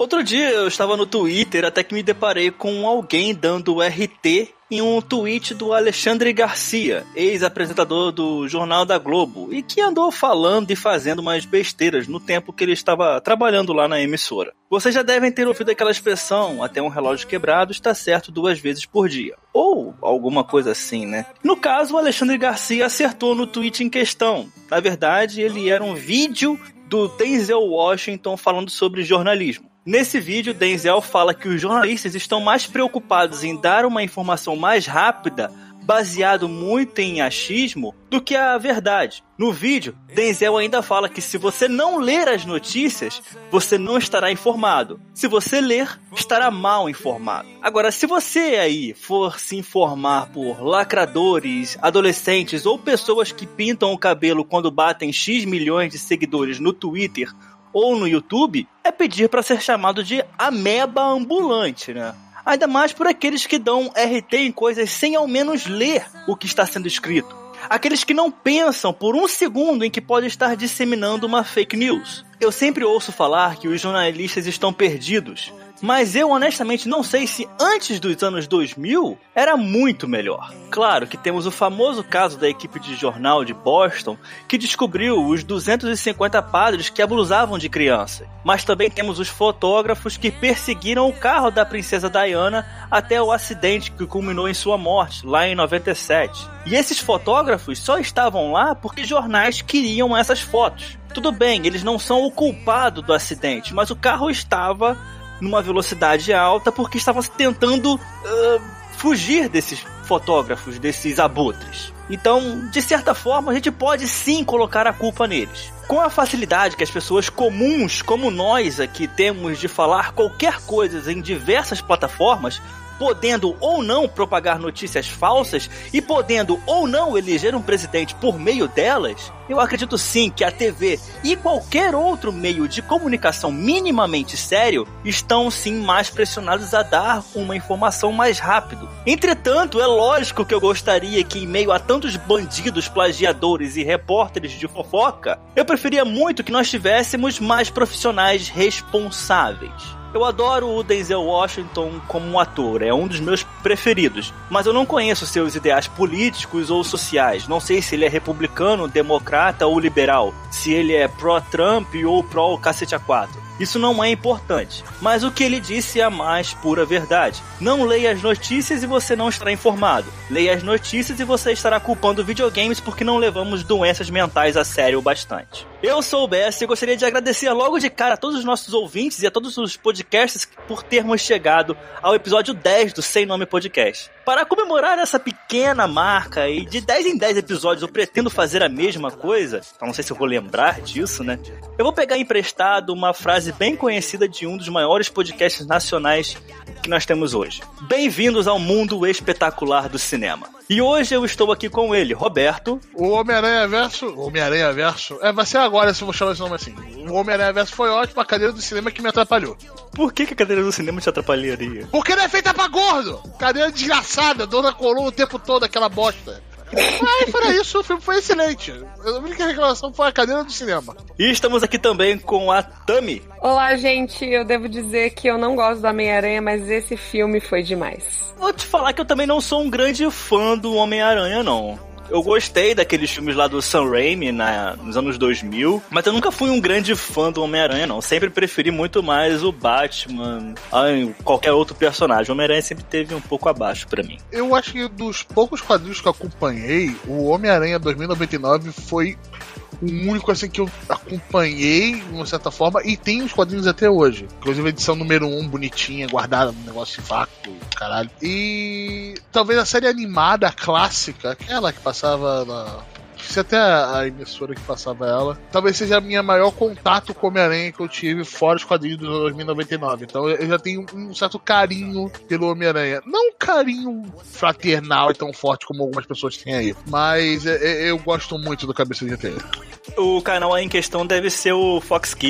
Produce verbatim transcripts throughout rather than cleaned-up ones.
Outro dia eu estava no Twitter até que me deparei com alguém dando R T em um tweet do Alexandre Garcia, ex-apresentador do Jornal da Globo, e que andou falando e fazendo umas besteiras no tempo que ele estava trabalhando lá na emissora. Vocês já devem ter ouvido aquela expressão, até um relógio quebrado está certo duas vezes por dia. Ou alguma coisa assim, né? No caso, o Alexandre Garcia acertou no tweet em questão. Na verdade, ele era um vídeo do Denzel Washington falando sobre jornalismo. Nesse vídeo, Denzel fala que os jornalistas estão mais preocupados em dar uma informação mais rápida, baseado muito em achismo, do que a verdade. No vídeo, Denzel ainda fala que se você não ler as notícias, você não estará informado. Se você ler, estará mal informado. Agora, se você aí for se informar por lacradores, adolescentes ou pessoas que pintam o cabelo quando batem X milhões de seguidores no Twitter ou no YouTube, é pedir para ser chamado de ameba ambulante, né? Ainda mais por aqueles que dão R T em coisas sem ao menos ler o que está sendo escrito. Aqueles que não pensam por um segundo em que pode estar disseminando uma fake news. Eu sempre ouço falar que os jornalistas estão perdidos, mas eu honestamente não sei se antes dos anos dois mil era muito melhor. Claro que temos o famoso caso da equipe de jornal de Boston que descobriu os duzentos e cinquenta padres que abusavam de crianças. Mas também temos os fotógrafos que perseguiram o carro da princesa Diana até o acidente que culminou em sua morte, lá em noventa e sete. E esses fotógrafos só estavam lá porque jornais queriam essas fotos. Tudo bem, eles não são o culpado do acidente, mas o carro estava numa velocidade alta porque estava tentando uh, fugir desses fotógrafos, desses abutres. Então, de certa forma, a gente pode sim colocar a culpa neles. Com a facilidade que as pessoas comuns, como nós aqui, temos de falar qualquer coisa em diversas plataformas, podendo ou não propagar notícias falsas e podendo ou não eleger um presidente por meio delas, eu acredito sim que a T V e qualquer outro meio de comunicação minimamente sério estão sim mais pressionados a dar uma informação mais rápido. Entretanto, é lógico que eu gostaria que em meio a tantos bandidos, plagiadores e repórteres de fofoca, eu preferia muito que nós tivéssemos mais profissionais responsáveis. Eu adoro o Denzel Washington como um ator, é um dos meus preferidos, mas eu não conheço seus ideais políticos ou sociais, não sei se ele é republicano, democrata ou liberal, se ele é pró-Trump ou pró-cacete a quatro. Isso não é importante, mas o que ele disse é a mais pura verdade. Não leia as notícias e você não estará informado. Leia as notícias e você estará culpando videogames porque não levamos doenças mentais a sério o bastante. Eu sou o Bess e gostaria de agradecer logo de cara a todos os nossos ouvintes e a todos os podcasts por termos chegado ao episódio dez do Sem Nome Podcast. Para comemorar essa pequena marca e de dez em dez episódios eu pretendo fazer a mesma coisa, então não sei se eu vou lembrar disso, né? Eu vou pegar emprestado uma frase bem conhecida de um dos maiores podcasts nacionais que nós temos hoje. Bem-vindos ao mundo espetacular do cinema. E hoje eu estou aqui com ele, Roberto. O Homem-Aranha Verso... Homem-Aranha Verso... É, vai ser agora se eu vou chamar esse nome assim. O Homem-Aranha Verso foi ótimo, a cadeira do cinema que me atrapalhou. Por que, que a cadeira do cinema te atrapalharia? Porque não é feita pra gordo! Cadeira desgraçada, dor na coluna o tempo todo, aquela bosta. Mas fora isso, o filme foi excelente. A única reclamação foi a cadeira do cinema. E estamos aqui também com a Tami. Olá, gente. Eu devo dizer que eu não gosto do Homem-Aranha, mas esse filme foi demais. Vou te falar que eu também não sou um grande fã do Homem-Aranha, não. Eu gostei daqueles filmes lá do Sam Raimi na, nos anos dois mil, mas eu nunca fui um grande fã do Homem-Aranha, não. Sempre preferi muito mais o Batman a qualquer outro personagem. O Homem-Aranha sempre teve um pouco abaixo pra mim. Eu acho que dos poucos quadrinhos que eu acompanhei, o Homem-Aranha dois mil e noventa e nove foi o único assim que eu acompanhei, de uma certa forma, e tem os quadrinhos até hoje. Inclusive a edição número um, bonitinha, guardada no negócio de vácuo, caralho. E talvez a série animada, clássica, aquela que passava na... Se até a emissora que passava ela, talvez seja a minha maior contato com o Homem-Aranha que eu tive fora os quadrinhos do dois mil e noventa e nove. Então eu já tenho um certo carinho pelo Homem-Aranha. Não um carinho fraternal e tão forte como algumas pessoas têm aí, mas eu gosto muito do Cabeça de Teia. O canal aí em questão deve ser o Fox Kids.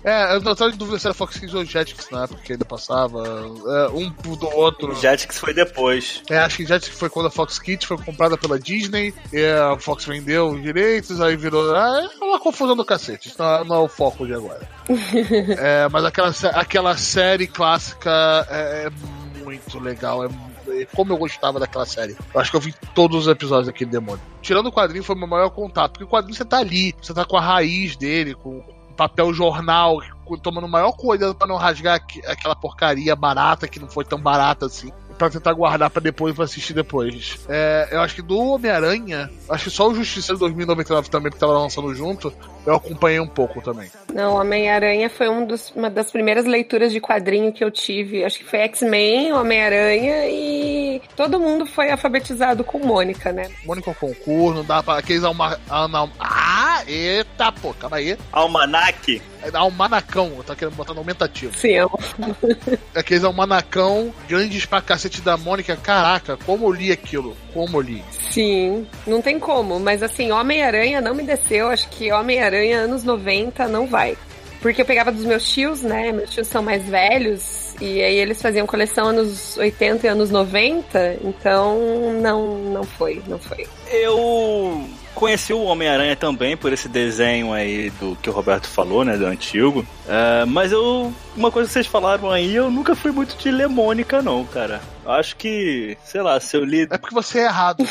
É, eu não tava em dúvida se era Fox Kids ou Jetix na época que ainda passava. É, um do outro. Jetix foi depois. É, acho que Jetix foi quando a Fox Kids foi comprada pela Disney, e a Fox vendeu os direitos, aí virou. Ah, é uma confusão do cacete. Isso não é, não é o foco de agora. É, mas aquela, aquela série clássica é, é muito legal, é como eu gostava daquela série. Eu acho que eu vi todos os episódios daquele demônio. Tirando o quadrinho, foi o meu maior contato. Porque o quadrinho você tá ali, você tá com a raiz dele, com o papel jornal, tomando o maior cuidado pra não rasgar aquela porcaria barata, que não foi tão barata assim, pra tentar guardar pra depois, pra assistir depois. É, eu acho que do Homem-Aranha, acho que só o Justiceiro dois mil e noventa e nove também, que tava lançando junto, eu acompanhei um pouco também. Não, Homem-Aranha foi um dos, uma das primeiras leituras de quadrinho que eu tive. Acho que foi X-Men, Homem-Aranha, e todo mundo foi alfabetizado com Mônica, né? Mônica concurso, não dá pra... Aqueles alma... Ah, eita, pô, calma aí. Almanac. É almanacão, eu tava querendo botar no aumentativo. Sim, eu... Aqueles almanacão, grandes pra cacete da Mônica, caraca, como eu li aquilo, como eu li. Sim, não tem como, mas assim, Homem-Aranha não me desceu, acho que Homem-Aranha anos noventa não vai. Porque eu pegava dos meus tios, né, meus tios são mais velhos, e aí eles faziam coleção anos oitenta e anos noventa, então não, não foi, não foi. Eu... conheci o Homem-Aranha também por esse desenho aí do que o Roberto falou, né, do antigo. Uh, mas eu, uma coisa que vocês falaram aí, eu nunca fui muito de ler Mônica, não, cara. Acho que, sei lá, se eu li... É porque você é errado.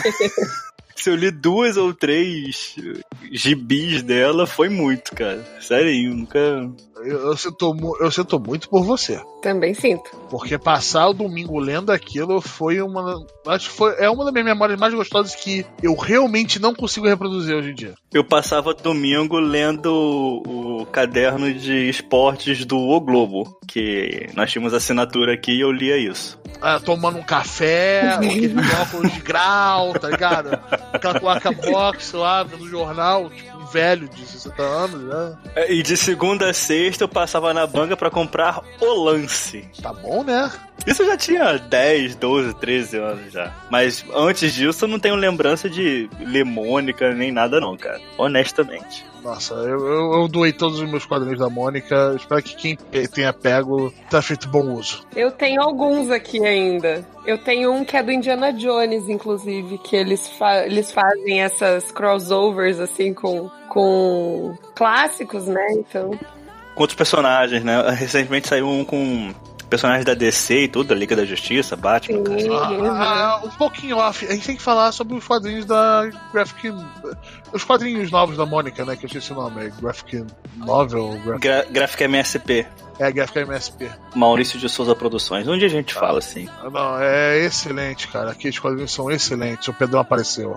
Se eu li duas ou três gibis dela, foi muito, cara. Sério, nunca... Eu, eu, sinto, eu sinto muito por você. Também sinto. Porque passar o domingo lendo aquilo foi uma... Acho que foi, é uma das minhas memórias mais gostosas que eu realmente não consigo reproduzir hoje em dia. Eu passava domingo lendo o, o caderno de esportes do O Globo, que nós tínhamos assinatura aqui e eu lia isso. Ah, tomando um café, aquele óculos de grau, tá ligado? Aquela placa box lá no jornal, tipo, um velho de sessenta anos, né? E de segunda a sexta eu passava na banca pra comprar o Lance. Tá bom, né? Isso eu já tinha dez, doze, treze anos já. Mas antes disso eu não tenho lembrança de ler Mônica nem nada não, cara. Honestamente. Nossa, eu, eu, eu doei todos os meus quadrinhos da Mônica. Espero que quem tenha pego tenha feito bom uso. Eu tenho alguns aqui ainda. Eu tenho um que é do Indiana Jones, inclusive, que eles, fa- eles fazem essas crossovers, assim, com, com clássicos, né? Então... com outros personagens, né? Recentemente saiu um com... personagens da D C e tudo, da Liga da Justiça, Batman. Sim, ah, ah, um pouquinho off. A gente tem que falar sobre os quadrinhos da Graphic... Os quadrinhos novos da Mônica, né? Que eu esqueci o nome. É Graphic Novel? Graphic... Gra- Graphic M S P. É, Graphic M S P. Maurício de Souza Produções. Onde a gente ah, fala assim? Não, é excelente, cara. Aqui os quadrinhos são excelentes. O Pedrão apareceu.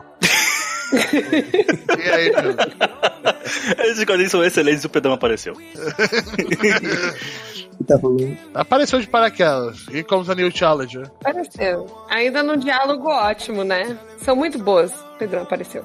E aí, Pedro? Esses quadrinhos são excelentes e o Pedrão apareceu. Tá falando? Apareceu de paraquedas. E comes a New Challenger. Apareceu. Ainda num diálogo ótimo, né? São muito boas. Pedrão apareceu.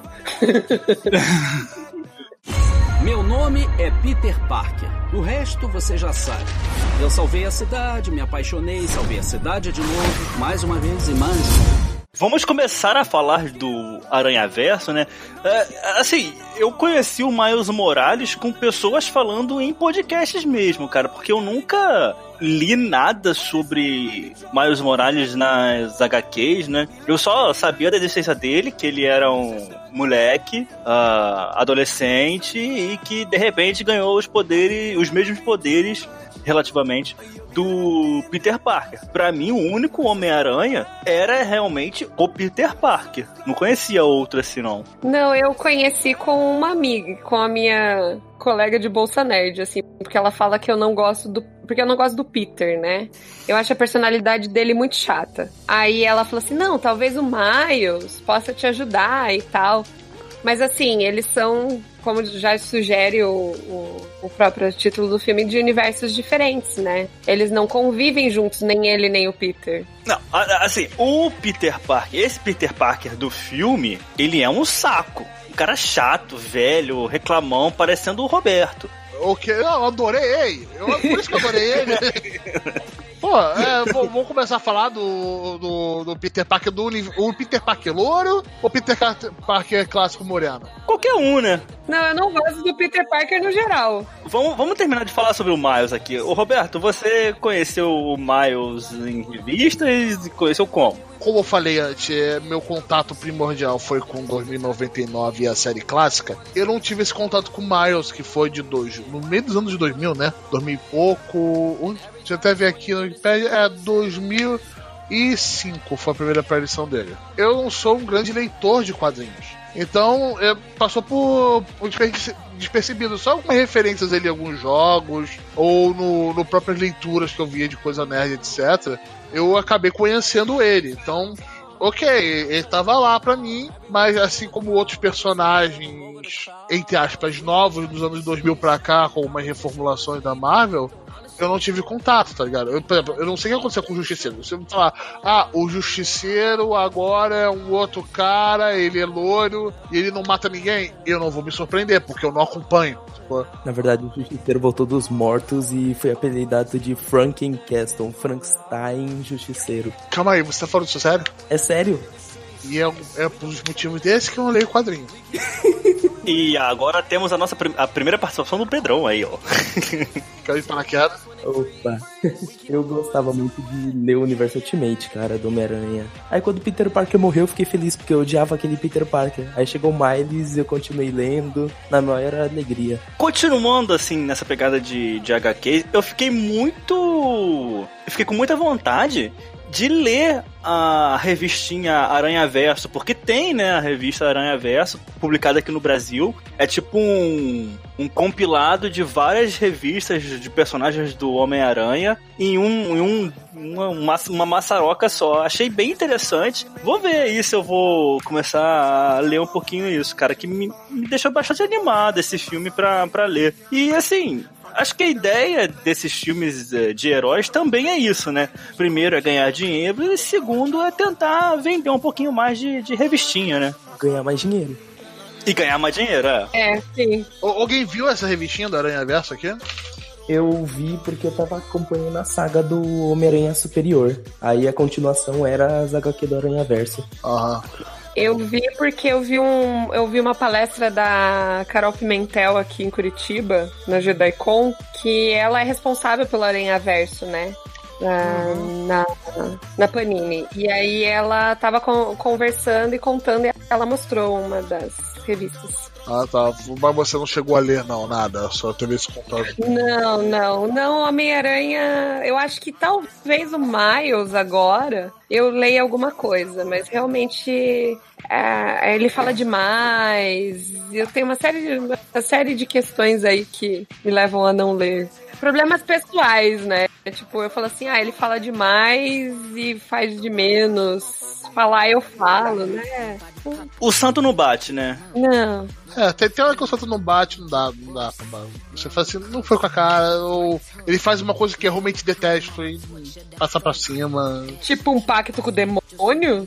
Meu nome é Peter Parker. O resto você já sabe. Eu salvei a cidade, me apaixonei, salvei a cidade de novo, mais uma vez e mais uma vez. Vamos começar a falar do Aranhaverso, né? É, assim, eu conheci o Miles Morales com pessoas falando em podcasts mesmo, cara, porque eu nunca li nada sobre Miles Morales nas H Qs, né? Eu só sabia da existência dele, que ele era um moleque, uh, adolescente, e que de repente ganhou os poderes, os mesmos poderes, relativamente, do Peter Parker. Pra mim, o único Homem-Aranha era realmente o Peter Parker. Não conhecia outro assim, não. Não, eu conheci com uma amiga, com a minha colega de Bolsa Nerd, assim, porque ela fala que eu não gosto do... porque eu não gosto do Peter, né? Eu acho a personalidade dele muito chata. Aí ela falou assim, não, talvez o Miles possa te ajudar e tal. Mas assim, eles são, como já sugere o, o, o próprio título do filme, de universos diferentes, né? Eles não convivem juntos, nem ele nem o Peter. Não, assim, o Peter Parker, esse Peter Parker do filme, ele é um saco. Um cara chato, velho, reclamão, parecendo o Roberto. O que? Eu adorei ele. Eu, por isso que eu adorei ele. Pô, é, é, vamos começar a falar do, do, do Peter Parker do o Peter Parker louro ou Peter Parker clássico moreno? Qualquer um, né? Não, eu não gosto do Peter Parker no geral. Vamos, vamos terminar de falar sobre o Miles aqui. Ô, Roberto, você conheceu o Miles em revistas e conheceu como? Como eu falei antes, meu contato primordial foi com dois mil e noventa e nove e a série clássica. Eu não tive esse contato com o Miles, que foi de dois, no meio dos anos de dois mil, né? dois mil e pouco. Deixa eu até ver aqui no Wikipedia. É dois mil e cinco foi a primeira aparição dele. Eu não sou um grande leitor de quadrinhos. Então, é, passou por, por despercebido. Só algumas referências ali em alguns jogos, ou no, no próprias leituras que eu via de coisa nerd, etcétera. Eu acabei conhecendo ele. Então, ok, ele tava lá pra mim, mas assim como outros personagens, entre aspas, novos dos anos dois mil pra cá, com umas reformulações da Marvel, eu não tive contato, tá ligado? Eu, por exemplo, eu não sei o que aconteceu com o Justiceiro. Você me falar, ah, o Justiceiro agora é um outro cara, ele é loiro e ele não mata ninguém, eu não vou me surpreender, porque eu não acompanho. Tipo... Na verdade, o Justiceiro voltou dos mortos e foi apelidado de Frankencastle, Frankenstein Justiceiro. Calma aí, você tá falando isso sério? É sério? E é, é por uns motivos desses que eu não leio quadrinho. E agora temos a nossa prim- a primeira participação do Pedrão aí, ó. Quero ir para a queda. Opa, eu gostava muito de ler o universo Ultimate, cara, do Homem-Aranha. Aí quando o Peter Parker morreu, eu fiquei feliz, porque eu odiava aquele Peter Parker. Aí chegou o Miles e eu continuei lendo, na maior alegria. Continuando, assim, nessa pegada de, de agá quê, eu fiquei muito... Eu fiquei com muita vontade de ler a revistinha Aranha Verso, porque tem, né, a revista Aranha Verso, publicada aqui no Brasil. É tipo um, um compilado de várias revistas de personagens do Homem-Aranha em, um, em um, uma, uma maçaroca só. Achei bem interessante. Vou ver aí se eu vou começar a ler um pouquinho isso, cara, que me, me deixou bastante animado esse filme pra, pra ler. E, assim... Acho que a ideia desses filmes de heróis também é isso, né? Primeiro é ganhar dinheiro e segundo é tentar vender um pouquinho mais de, de revistinha, né? Ganhar mais dinheiro. E ganhar mais dinheiro, é. É, sim. Alguém viu essa revistinha do Aranha Verso aqui? Eu vi porque eu tava acompanhando a saga do Homem-Aranha Superior. Aí a continuação era as agá quê do Aranha Verso. Aham. Eu vi porque eu vi, um, eu vi uma palestra da Carol Pimentel aqui em Curitiba, na JediCon, que ela é responsável pelo Aranha Verso, né? Na, uhum. na, na Panini. E aí ela tava con- conversando e contando, e ela mostrou uma das revistas. Ah, tá. Mas você não chegou a ler, não, nada. Só teve esse contato. Não, não. Não, Homem-Aranha... Eu acho que talvez o Miles agora eu leia alguma coisa, mas realmente é, ele fala demais. Eu tenho uma série, de, uma série de questões aí que me levam a não ler. Problemas pessoais, né? Tipo, eu falo assim, ah, ele fala demais e faz de menos. Falar eu falo, né? O santo não bate, né? Não. É, tem, tem hora que o santo não bate, não dá, não dá. Você faz assim, não foi com a cara, ou ele faz uma coisa que eu realmente detesto e passa pra cima. Tipo um pacto com o demônio?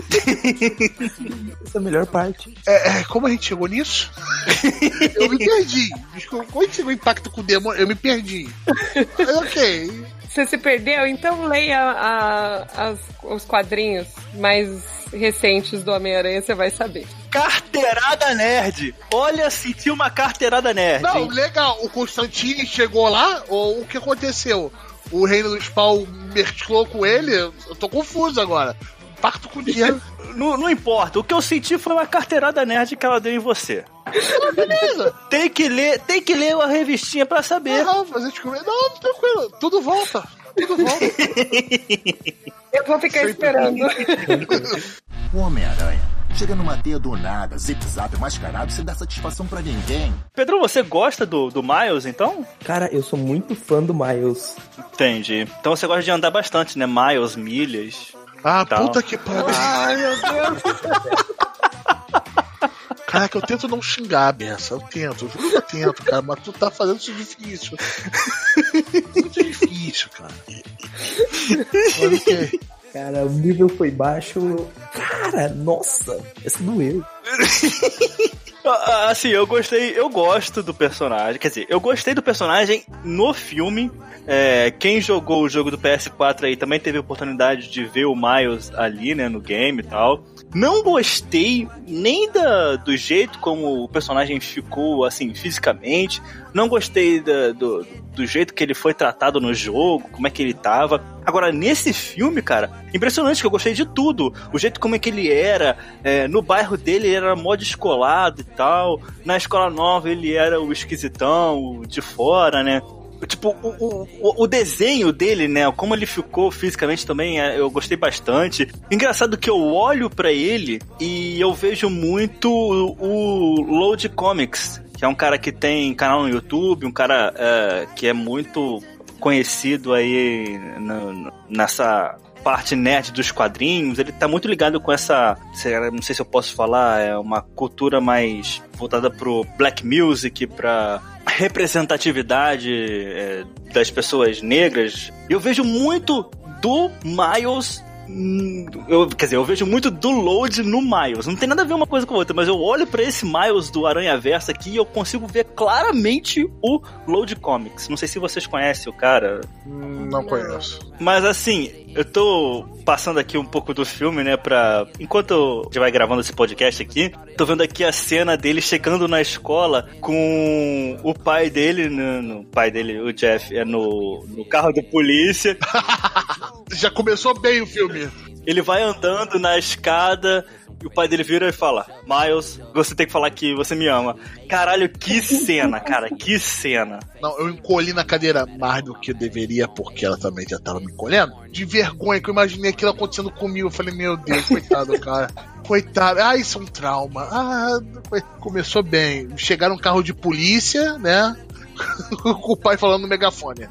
Essa é a melhor parte. É, é, como a gente chegou nisso? Eu me perdi. Como a gente chegou em pacto com o demônio? Eu me perdi. Mas ok. Você se perdeu? Então leia a, as, os quadrinhos mais recentes do Homem-Aranha, você vai saber. Carteirada nerd! Olha, senti uma carteirada nerd. Não, hein? legal. O Constantine chegou lá, ou o que aconteceu? O Reino do Spawn mesclou com ele? Eu tô confuso agora. Pacto com o dinheiro. Não, não importa, o que eu senti foi uma carteirada nerd que ela deu em você. Ah, beleza. Tem que ler, tem que ler a revistinha pra saber. Não, fazer descobrir. Não, tranquilo. Tudo volta. Tudo volta. Eu vou ficar esperando. O Homem-Aranha chega numa teia do nada, zip-zap mascarado, sem dar satisfação pra ninguém. Pedro, você gosta do, do Miles, então? Cara, eu sou muito fã do Miles. Entendi. Então você gosta de andar bastante, né? Miles, milhas. Ah, Tal. puta que pariu. Ai, meu Deus. Caraca, eu tento não xingar a Bessa. Eu tento, eu juro que eu tento, cara. Mas tu tá fazendo isso difícil. Muito difícil, cara. Mas o quê? Cara, o nível foi baixo. Cara, nossa, essa doeu. Assim, eu gostei, eu gosto do personagem, quer dizer, eu gostei do personagem no filme. É, quem jogou o jogo do P S quatro aí também teve a oportunidade de ver o Miles ali, né, no game e tal. Não gostei nem da, do jeito como o personagem ficou, assim, fisicamente. Não gostei da, do, do jeito que ele foi tratado no jogo, como é que ele tava. Agora, nesse filme, cara, impressionante, que eu gostei de tudo. O jeito como é que ele era, é, no bairro dele ele era mó descolado e tal. Na escola nova ele era o esquisitão, o de fora, né? Tipo, o, o, o desenho dele, né? Como ele ficou fisicamente também, eu gostei bastante. Engraçado que eu olho pra ele e eu vejo muito o Load Comics, que é um cara que tem canal no YouTube, um cara é, que é muito conhecido aí no, nessa parte nerd dos quadrinhos. Ele tá muito ligado com essa, não sei se eu posso falar, é uma cultura mais voltada pro black music, pra representatividade é, das pessoas negras. Eu vejo muito do Miles, eu, quer dizer, eu vejo muito do Load no Miles. Não tem nada a ver uma coisa com a outra, mas eu olho pra esse Miles do Aranhaverso aqui e eu consigo ver claramente o Load Comics. Não sei se vocês conhecem o cara. Não conheço. Mas assim, eu tô passando aqui um pouco do filme, né, pra... Enquanto a gente vai gravando esse podcast aqui, tô vendo aqui a cena dele chegando na escola com o pai dele, no, no pai dele, o Jeff, é no, no carro da polícia. Já começou bem o filme. Ele vai andando na escada e o pai dele vira e fala: Miles, você tem que falar que você me ama. Caralho, que cena, cara, que cena. Não, eu encolhi na cadeira mais do que eu deveria, porque ela também já tava me encolhendo. De vergonha, que eu imaginei aquilo acontecendo comigo. Eu falei, meu Deus, coitado, cara. Coitado. Ah, isso é um trauma. Ah, começou bem. Chegaram um carro de polícia, né? Com o pai falando no megafone.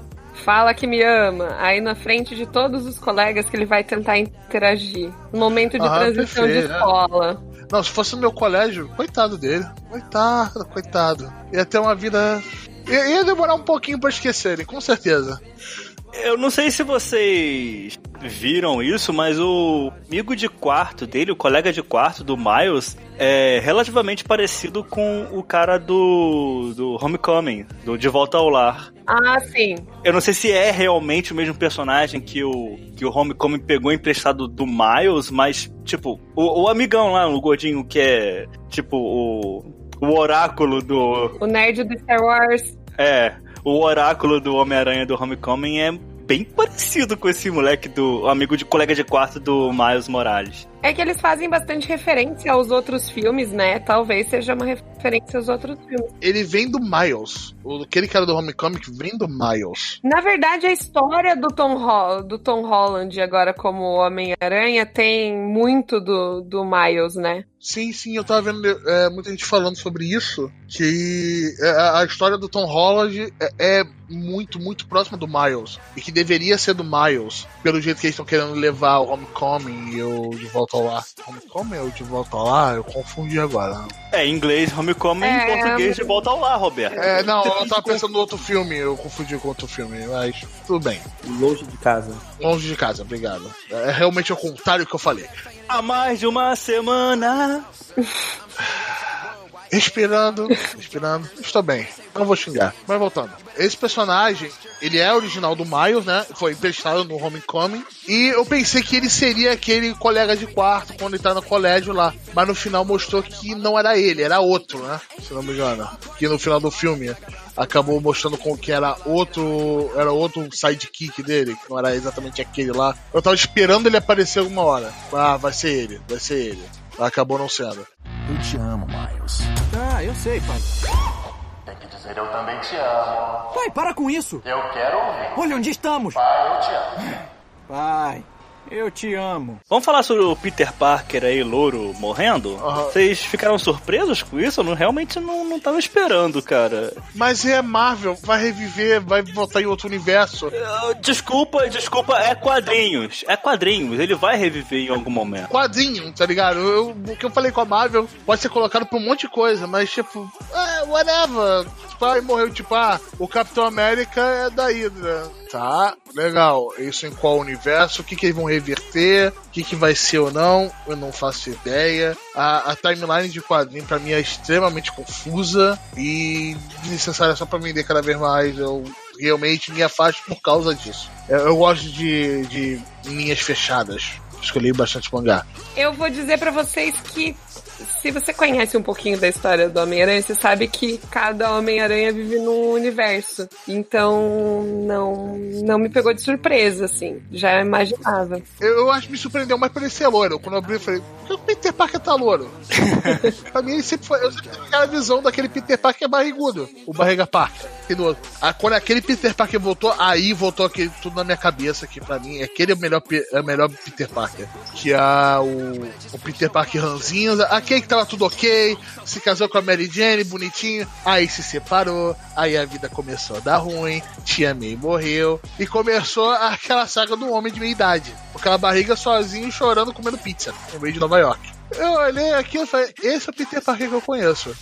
Fala que me ama. Aí na frente de todos os colegas que ele vai tentar interagir. No momento de ah, transição perfeito, de escola. Né? Não, se fosse no meu colégio, coitado dele. Coitado, coitado. Ia ter uma vida... Ia, ia demorar um pouquinho pra esquecerem, com certeza. Eu não sei se vocês viram isso, mas o amigo de quarto dele, o colega de quarto do Miles, é relativamente parecido com o cara do, do Homecoming, do De Volta ao Lar. Ah, sim. Eu não sei se é realmente o mesmo personagem que o, que o Homecoming pegou emprestado do Miles, mas, tipo, o, o amigão lá, o gordinho que é, tipo, o, o oráculo do... O nerd do Star Wars. É... O oráculo do Homem-Aranha do Homecoming é bem parecido com esse moleque do amigo de colega de quarto do Miles Morales. É que eles fazem bastante referência aos outros filmes, né? Talvez seja uma referência aos outros filmes. Ele vem do Miles. O, aquele cara do Homecoming vem do Miles. Na verdade, a história do Tom, Ho- do Tom Holland agora como Homem-Aranha tem muito do, do Miles, né? Sim, sim, eu tava vendo é, muita gente falando sobre isso, que a, a história do Tom Holland é, é muito, muito próxima do Miles, e que deveria ser do Miles, pelo jeito que eles estão querendo levar o Homecoming e o De Volta ao Lar. Homecoming ou De Volta ao Lar? Eu confundi agora. É, em inglês Homecoming, é... em português De Volta ao Lar, Roberto. É, não, eu tava pensando no outro filme, eu confundi com outro filme, mas tudo bem. Longe de casa. Longe de casa, obrigado. É realmente o contrário que eu falei. Há mais de uma semana. Respirando, respirando. Estou bem, não vou xingar. Mas voltando. Esse personagem, ele é original do Miles, né? Foi emprestado no Homecoming. E eu pensei que ele seria aquele colega de quarto quando ele tá no colégio lá. Mas no final mostrou que não era ele, era outro, né? Se não me engano. Que no final do filme acabou mostrando com que era outro. Era outro sidekick dele, que não era exatamente aquele lá. Eu tava esperando ele aparecer alguma hora. Ah, vai ser ele, vai ser ele. Acabou não sendo. Eu te amo, Miles. Ah, eu sei, pai. Tem que dizer eu também te amo. Pai, para com isso. Eu quero ouvir. Olha onde estamos. Pai, eu te amo. Pai, eu te amo. Vamos falar sobre o Peter Parker aí, louro, morrendo? Uhum. Vocês ficaram surpresos com isso? Eu não, realmente não, não tava esperando, cara. Mas é Marvel, vai reviver, vai voltar em outro universo. Uh, desculpa, desculpa, é quadrinhos. É quadrinhos, ele vai reviver em algum momento. Quadrinho, tá ligado? Eu, o que eu falei com a Marvel pode ser colocado pra um monte de coisa, mas tipo, é, whatever. tipo, ah, morreu, tipo, ah, o Capitão América é da Hydra. Tá, legal. Isso em qual universo? O que que eles vão reverter? O que que vai ser ou não? Eu não faço ideia. A, a timeline de quadrinho pra mim é extremamente confusa e desnecessária só pra vender cada vez mais. Eu realmente me afasto por causa disso. Eu, eu gosto de, de linhas fechadas. Escolhi bastante mangá. Eu vou dizer pra vocês que se você conhece um pouquinho da história do Homem-Aranha, você sabe que cada Homem-Aranha vive num universo. Então, não, não me pegou de surpresa, assim. Já imaginava. Eu, eu acho que me surpreendeu mais por ele ser loiro. Quando eu abri, eu falei, por que o Peter Parker tá loiro? Pra mim, ele sempre foi... Eu sempre tive aquela visão daquele Peter Parker barrigudo. O Barriga Parker. Ah, quando aquele Peter Parker voltou, aí voltou aquele, tudo na minha cabeça, que pra mim, aquele é o melhor, é o melhor Peter Parker. Que é o, o Peter Parker ranzinza, aquele que tava tudo ok, se casou com a Mary Jane, bonitinho, aí se separou, aí a vida começou a dar ruim, Tia May morreu, e começou aquela saga do homem de meia idade, com aquela barriga sozinho, chorando, comendo pizza, no meio de Nova York. Eu olhei aqui e falei, esse é o Peter Parker que eu conheço.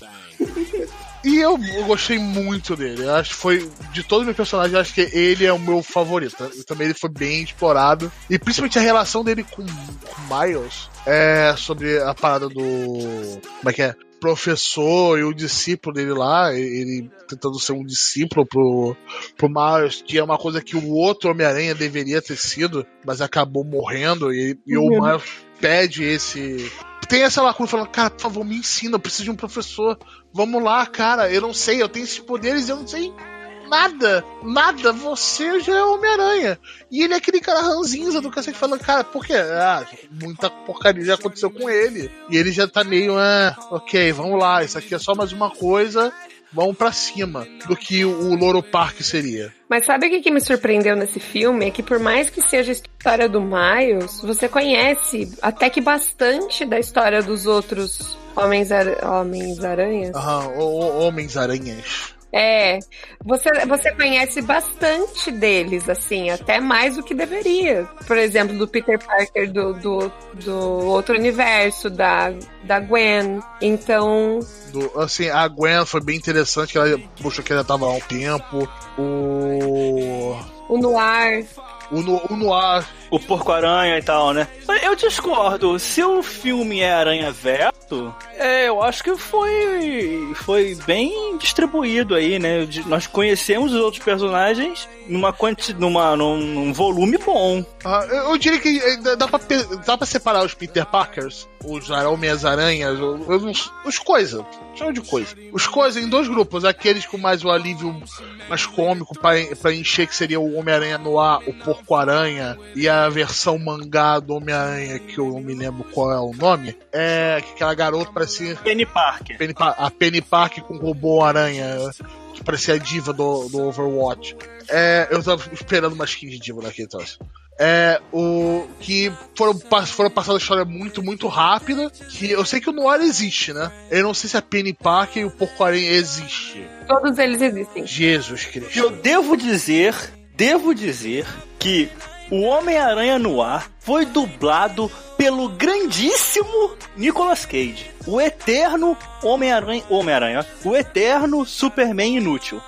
E eu, eu gostei muito dele. Eu acho que foi, de todos os meus personagens, eu acho que ele é o meu favorito. E também ele foi bem explorado. E principalmente a relação dele com o Miles. É sobre a parada do... Como é que é? Professor e o discípulo dele lá. Ele tentando ser um discípulo pro, pro Miles, que é uma coisa que o outro Homem-Aranha deveria ter sido, mas acabou morrendo. E, e uhum. o Miles pede esse... Tem essa lacuna falando, cara, por favor, me ensina, eu preciso de um professor. Vamos lá, cara, eu não sei, eu tenho esses poderes, eu não sei nada, nada, você já é Homem-Aranha. E ele é aquele cara ranzinza do cacete falando, cara, por quê? Ah, muita porcaria já aconteceu com ele. E ele já tá meio, ah, ok, vamos lá, isso aqui é só mais uma coisa, vamos pra cima do que o Loro Park seria. Mas sabe o que, que me surpreendeu nesse filme? É que por mais que seja a história do Miles, você conhece até que bastante da história dos outros Homens-Aranhas. Homens-Aranhas? Aham, Homens-Aranhas. É, você, você conhece bastante deles, assim, até mais do que deveria. Por exemplo, do Peter Parker do, do, do outro universo, da, da Gwen. Então... Do, assim, a Gwen foi bem interessante, que ela puxou que ela tava há um tempo. O... O Noir... O, no, o Noir. O Porco-Aranha e tal, né? Eu discordo. Se o filme é Aranha-Verso, é, eu acho que foi, foi bem distribuído aí, né? Nós conhecemos os outros personagens numa quanti, numa, num, num volume bom. Ah, eu, eu diria que dá pra, dá pra separar os Peter Parkers, os Homens-Aranhas, os, os, os coisas. Chama de coisa. Os coisas em dois grupos. Aqueles com mais o alívio mais cômico pra, pra encher, que seria o Homem-Aranha Noir, o Porco-Aranha e a a versão mangá do Homem-Aranha, que eu não me lembro qual é o nome, é que aquela garota parecia... Penny Parker. Penny, a Penny Parker com o robô-aranha, que parecia a diva do, do Overwatch. É, eu tava esperando uma skin de diva naquele troço. É, o que foram, foram passando a história muito, muito rápida, que eu sei que o Noir existe, né? Eu não sei se a Penny Parker e o Porco-Aranha existem. Todos eles existem. Jesus Cristo. Eu devo dizer, devo dizer que o Homem-Aranha Noir foi dublado pelo grandíssimo Nicolas Cage. O eterno Homem-Aranha... Homem-Aranha. O eterno Superman inútil.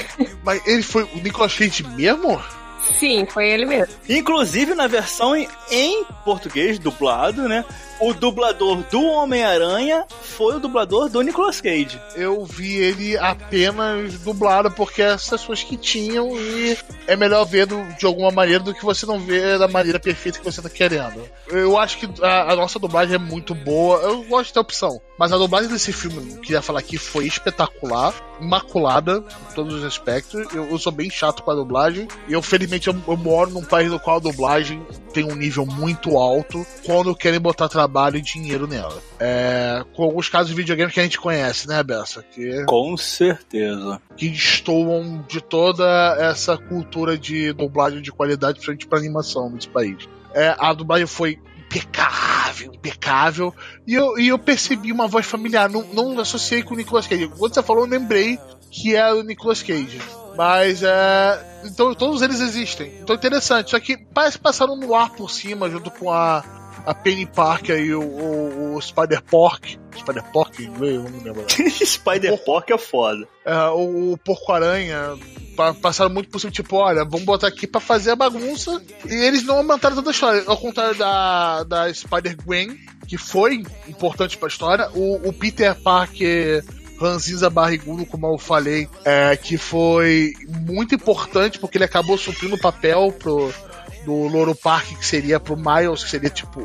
Mas ele foi o Nicolas Cage mesmo? Sim, foi ele mesmo. Inclusive na versão em, em português, dublado, né? O dublador do Homem-Aranha foi o dublador do Nicolas Cage. Eu vi ele apenas dublado porque essas pessoas que tinham, e é melhor ver do, de alguma maneira do que você não ver da maneira perfeita que você tá querendo. Eu acho que a, a nossa dublagem é muito boa. Eu gosto da opção. Mas a dublagem desse filme, eu queria falar aqui, foi espetacular, imaculada em todos os aspectos. Eu, eu sou bem chato com a dublagem. E eu, felizmente, eu, eu moro num país no qual a dublagem tem um nível muito alto quando querem botar trabalho e dinheiro nela. É, com alguns casos de videogame que a gente conhece, né, Bessa? Que, com certeza. Que destoam de toda essa cultura de dublagem de qualidade, principalmente pra animação nesse país. É, a dublagem foi impecável, impecável. E eu, e eu percebi uma voz familiar. Não, não associei com o Nicolas Cage. Quando você falou, eu lembrei que é o Nicolas Cage. Mas é... Então todos eles existem. Então interessante. Só que parece que passaram no ar por cima, junto com a a Penny Parker e o, o, o Spider-Pork. Spider-Pork em inglês, vamos lembrar. Spider-Pork é foda. É, o, o Porco-Aranha passaram muito por cima, tipo, olha, vamos botar aqui pra fazer a bagunça. E eles não aumentaram toda a história. Ao contrário da, da Spider-Gwen, que foi importante pra história, o, o Peter Parker ranzinza barrigudo, como eu falei, é, que foi muito importante porque ele acabou suprindo o papel pro, do Loro Park, que seria pro Miles, que seria tipo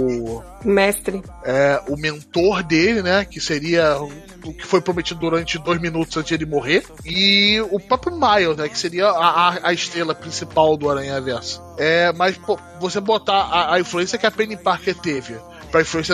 o mestre, é, o mentor dele, né, que seria o que foi prometido durante dois minutos antes de ele morrer, e o próprio Miles, né, que seria a, a, a estrela principal do Aranha-Verso. É, mas pô, você botar a, a influência que a Penny Parker teve pra influência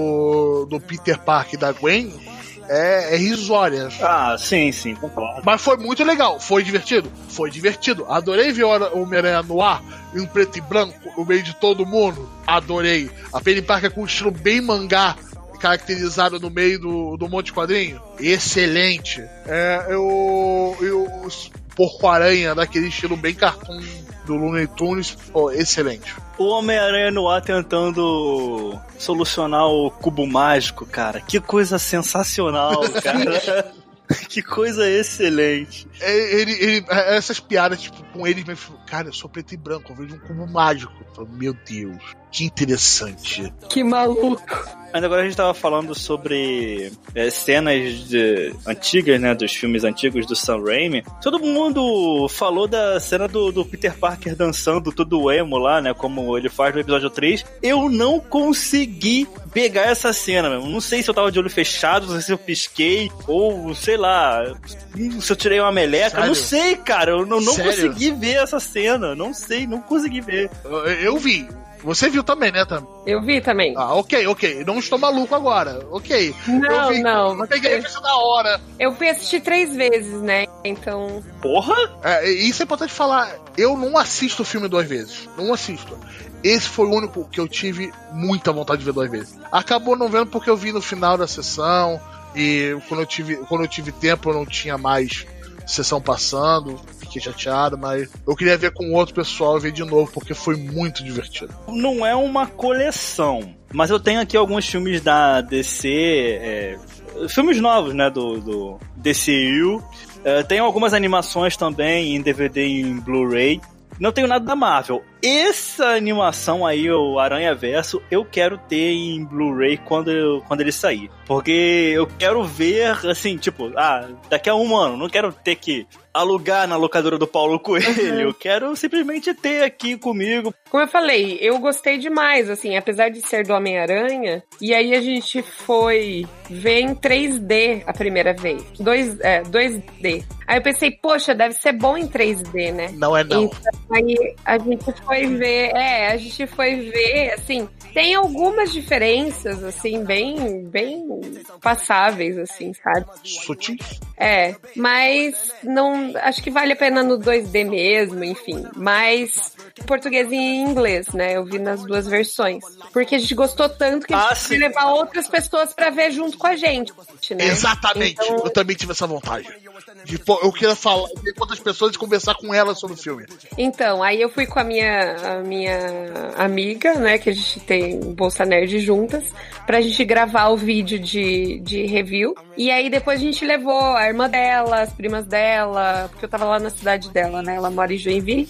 do, do Peter Parker e da Gwen É, é risória. Ah, sim, sim, concordo. Mas foi muito legal. Foi divertido? Foi divertido. Adorei ver o Homem-Aranha no ar, em um preto e branco, no meio de todo mundo. Adorei. A Penny Parker com um estilo bem mangá, caracterizado no meio do, do monte de quadrinho. Excelente. É, eu... eu Porco-Aranha, daquele estilo bem cartoon do Looney Tunes, oh, excelente. O Homem-Aranha no ar tentando solucionar o cubo mágico, cara. Que coisa sensacional, cara. Que coisa excelente. Ele, ele, essas piadas, tipo, com ele mesmo, cara, eu sou preto e branco, eu vejo um cubo mágico. Meu Deus, que interessante. Que maluco. Mas agora a gente tava falando sobre é, cenas de, antigas, né, dos filmes antigos do Sam Raimi. Todo mundo falou da cena do, do Peter Parker dançando todo emo lá, né, como ele faz no episódio três. Eu não consegui pegar essa cena, meu. Não sei se eu tava de olho fechado, não sei se eu pisquei, ou sei lá, se eu tirei uma meleca. Sério? Não sei, cara, eu não, não consegui ver essa cena. Não sei, não consegui ver. Eu, eu vi. Você viu também, né, Tam? Eu vi também. Ah, ok, ok. Não estou maluco agora. Ok. Não, eu vi, não. Eu peguei isso na hora. Eu fui assistir três vezes, né? Então... Porra! É, isso é importante falar. Eu não assisto o filme duas vezes. Não assisto. Esse foi o único que eu tive muita vontade de ver duas vezes. Acabou não vendo porque eu vi no final da sessão. E quando eu tive, quando eu tive tempo eu não tinha mais sessão passando. Fiquei chateado, mas eu queria ver com outro pessoal e ver de novo, porque foi muito divertido. Não é uma coleção, mas eu tenho aqui alguns filmes da D C, é, filmes novos, né, do, do D C U. É, tenho algumas animações também em D V D e em Blu-ray. Não tenho nada da Marvel. Essa animação aí, o Aranha-Verso, eu quero ter em Blu-ray quando, eu, quando ele sair. Porque eu quero ver, assim, tipo, ah, daqui a um ano, não quero ter que alugar na locadora do Paulo Coelho. Eu quero simplesmente ter aqui comigo. Como eu falei, eu gostei demais, assim, apesar de ser do Homem-Aranha. E aí a gente foi ver em três D a primeira vez. dois, é, dois D. Aí eu pensei, poxa, deve ser bom em três D, né? Não é não. Então, aí a gente foi ver, é, a gente foi ver, assim, tem algumas diferenças, assim, bem, bem passáveis, assim, sabe? Sutil. É, mas não, acho que vale a pena no dois D mesmo, enfim, mas em português e em inglês, né? Eu vi nas duas versões, porque a gente gostou tanto que a gente ah, queria levar outras pessoas pra ver junto com a gente, né? Exatamente, então... eu também tive essa vontade. De, eu queria falar com outras pessoas e conversar com elas sobre o filme. Então, aí eu fui com a minha, a minha amiga, né, que a gente tem Bolsa Nerd juntas, pra gente gravar o vídeo de, de review. E aí depois a gente levou a irmã dela, as primas dela, porque eu tava lá na cidade dela, né, ela mora em Joinville.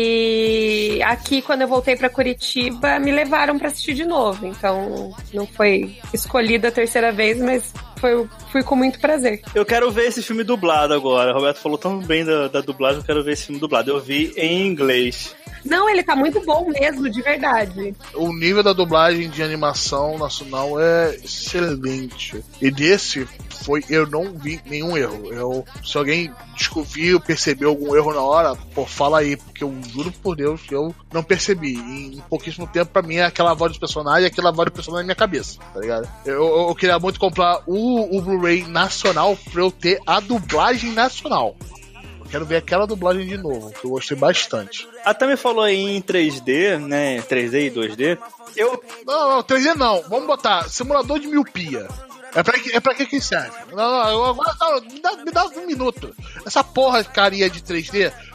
E aqui, quando eu voltei pra Curitiba, me levaram pra assistir de novo. Então, não foi escolhida a terceira vez, mas foi, fui com muito prazer. Eu quero ver esse filme dublado agora. O Roberto falou tão bem da, da dublagem, eu quero ver esse filme dublado. Eu vi em inglês. Não, ele tá muito bom mesmo, de verdade. O nível da dublagem de animação nacional é excelente. E desse foi, eu não vi nenhum erro. Eu, se alguém descobriu, percebeu algum erro na hora, pô, fala aí, porque eu juro por Deus que eu não percebi. Em, em pouquíssimo tempo, pra mim, é aquela voz do personagem, aquela voz do personagem na minha cabeça, tá ligado? Eu, eu, eu queria muito comprar o, o Blu-ray nacional pra eu ter a dublagem nacional. Quero ver aquela dublagem de novo, que eu gostei bastante. A Tami falou aí em três D, né? três D e dois D. Eu... Não, não, três D não. Vamos botar simulador de miopia. É pra, é pra que que serve? Não, não, agora não, me, dá, me dá um minuto. Essa porra carinha de três D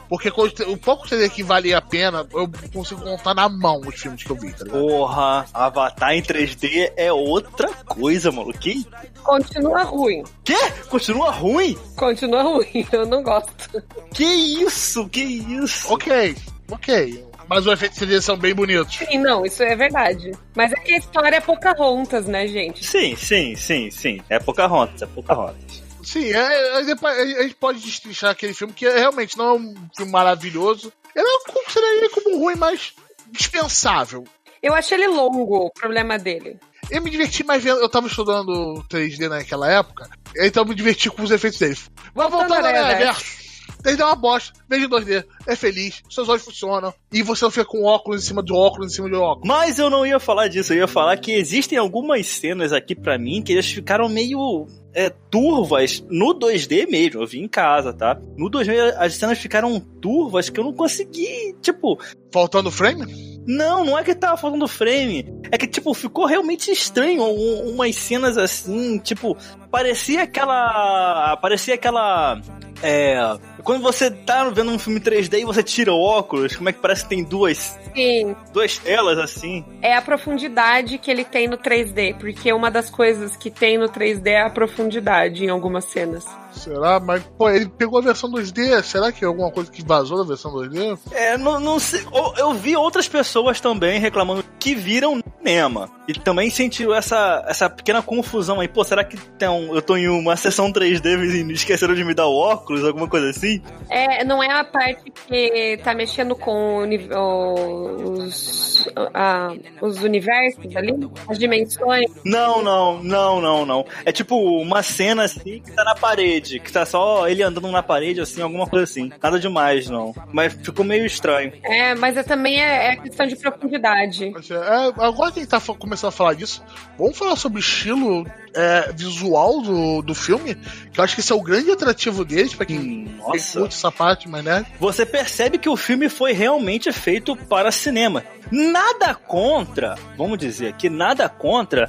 Porque o pouco C D que valia a pena, eu consigo contar na mão os filmes que eu vi, tá ligado? Porra, Avatar em três D é outra coisa, maluco. Que... Continua ruim. Quê? Continua ruim? Continua ruim, eu não gosto. Que isso? Que isso? Ok, ok. Mas os efeitos C D são bem bonitos. Sim, não, isso é verdade. Mas é que a história é Pocahontas, né, gente? Sim, sim, sim, sim. É Pocahontas, é Pocahontas. Sim, é, é, depois, a gente pode destrinchar aquele filme, que realmente não é um filme maravilhoso. Ele não consideraria como ruim, mas dispensável. Eu achei ele longo, o problema dele. Eu me diverti mais vendo. Eu tava estudando três D naquela época, então eu me diverti com os efeitos dele. Mas voltando ao universo. três D é uma bosta, veja em dois D, é feliz, seus olhos funcionam, e você não fica com óculos em cima de óculos em cima de óculos. Mas eu não ia falar disso, eu ia falar que existem algumas cenas aqui pra mim que eles ficaram meio é, turvas no dois D mesmo, eu vi em casa, tá? No dois D as cenas ficaram turvas que eu não consegui, tipo... Faltando frame? Não, não é que tava faltando frame. É que, tipo, ficou realmente estranho. Um, umas cenas assim, tipo, parecia aquela... Parecia aquela... É... Quando você tá vendo um filme três D e você tira o óculos, como é que parece que tem duas... Sim. Duas telas, assim. É a profundidade que ele tem no três D, porque uma das coisas que tem no três D é a profundidade em algumas cenas. Será? Mas, pô, ele pegou a versão dois D, será que é alguma coisa que vazou da versão dois D? É, não, não sei. Eu vi outras pessoas também reclamando que viram no cinema. E também sentiu essa, essa pequena confusão aí. Pô, será que tem um, eu tô em uma sessão três D e esqueceram de me dar o óculos, alguma coisa assim? É, não é a parte que tá mexendo com o, os, a, os universos ali? As dimensões? Não, não, não, não, não. É tipo uma cena assim que tá na parede, que tá só ele andando na parede, assim, alguma coisa assim. Nada demais, não. Mas ficou meio estranho. É, mas é, também é, é questão de profundidade. É, agora que a gente tá começando a falar disso, vamos falar sobre o estilo é, visual do, do filme, que eu acho que esse é o grande atrativo deles, pra quem Nossa. curte essa parte, mas né? Você percebe que o filme foi realmente feito para cinema. Nada contra, vamos dizer aqui, nada contra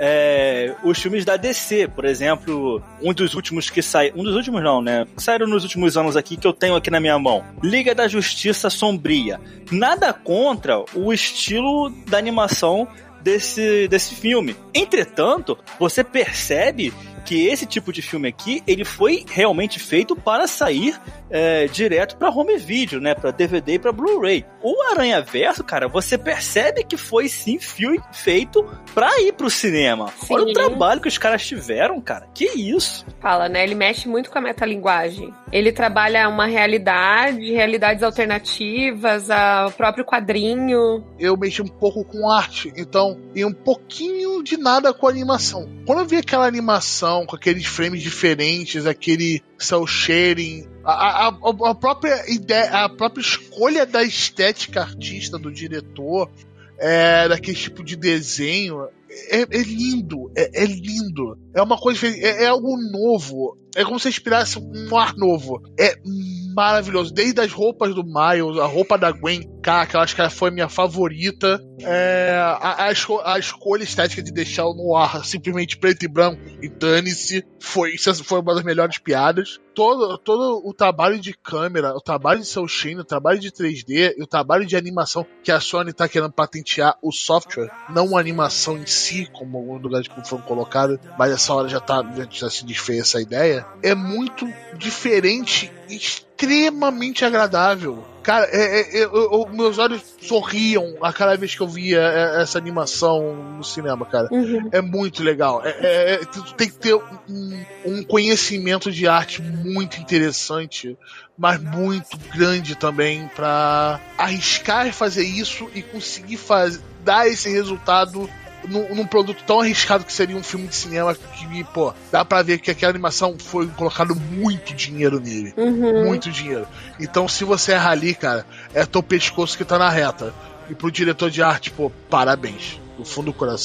é, os filmes da D C, por exemplo, um dos últimos que saiu, um dos últimos não, né? Saíram nos últimos anos aqui que eu tenho aqui na minha mão. Liga da Justiça Sombria. Nada contra o estilo da animação desse, desse filme. Entretanto, você percebe que esse tipo de filme aqui, ele foi realmente feito para sair é, direto para home video, né? Para D V D e para Blu-ray. O Aranhaverso, cara, você percebe que foi sim filme feito para ir pro cinema. Sim. Olha o trabalho que os caras tiveram, cara. Que isso? Fala, né? Ele mexe muito com a metalinguagem. Ele trabalha uma realidade, realidades alternativas, a, o próprio quadrinho. Eu mexi um pouco com arte, então, e um pouquinho de nada com a animação. Quando eu vi aquela animação com aqueles frames diferentes, aquele cel shading, a, a, a própria ideia, a própria escolha da estética artista do diretor, é, daquele tipo de desenho, é, é lindo, é, é lindo. É uma coisa, é, é algo novo. É como se inspirasse um ar novo. É maravilhoso. Desde as roupas do Miles, a roupa da Gwen K, que eu acho que foi a minha favorita. É, a, a, esco- a escolha estética de deixar o noir simplesmente preto e branco e dane-se. Foi, isso foi uma das melhores piadas. Todo, todo o trabalho de câmera, o trabalho de cel shading, o trabalho de três D e o trabalho de animação que a Sony tá querendo patentear o software, não a animação em si, como alguns lugares foram colocados, mas essa hora já, tá, já se desfez essa ideia. É muito diferente e extremamente agradável. Cara, é, é, é, eu, meus olhos sorriam a cada vez que eu via essa animação no cinema, cara. Uhum. É muito legal. É, é, é, tu tem que ter um, um conhecimento de arte muito interessante, mas muito grande também pra arriscar fazer isso e conseguir faz, dar esse resultado num, num produto tão arriscado que seria um filme de cinema que, pô, dá pra ver que aquela animação foi colocado muito dinheiro nele. Uhum. Muito dinheiro. Então, se você errar ali, cara, é teu pescoço que tá na reta. E pro diretor de arte, pô, parabéns. Do fundo do coração.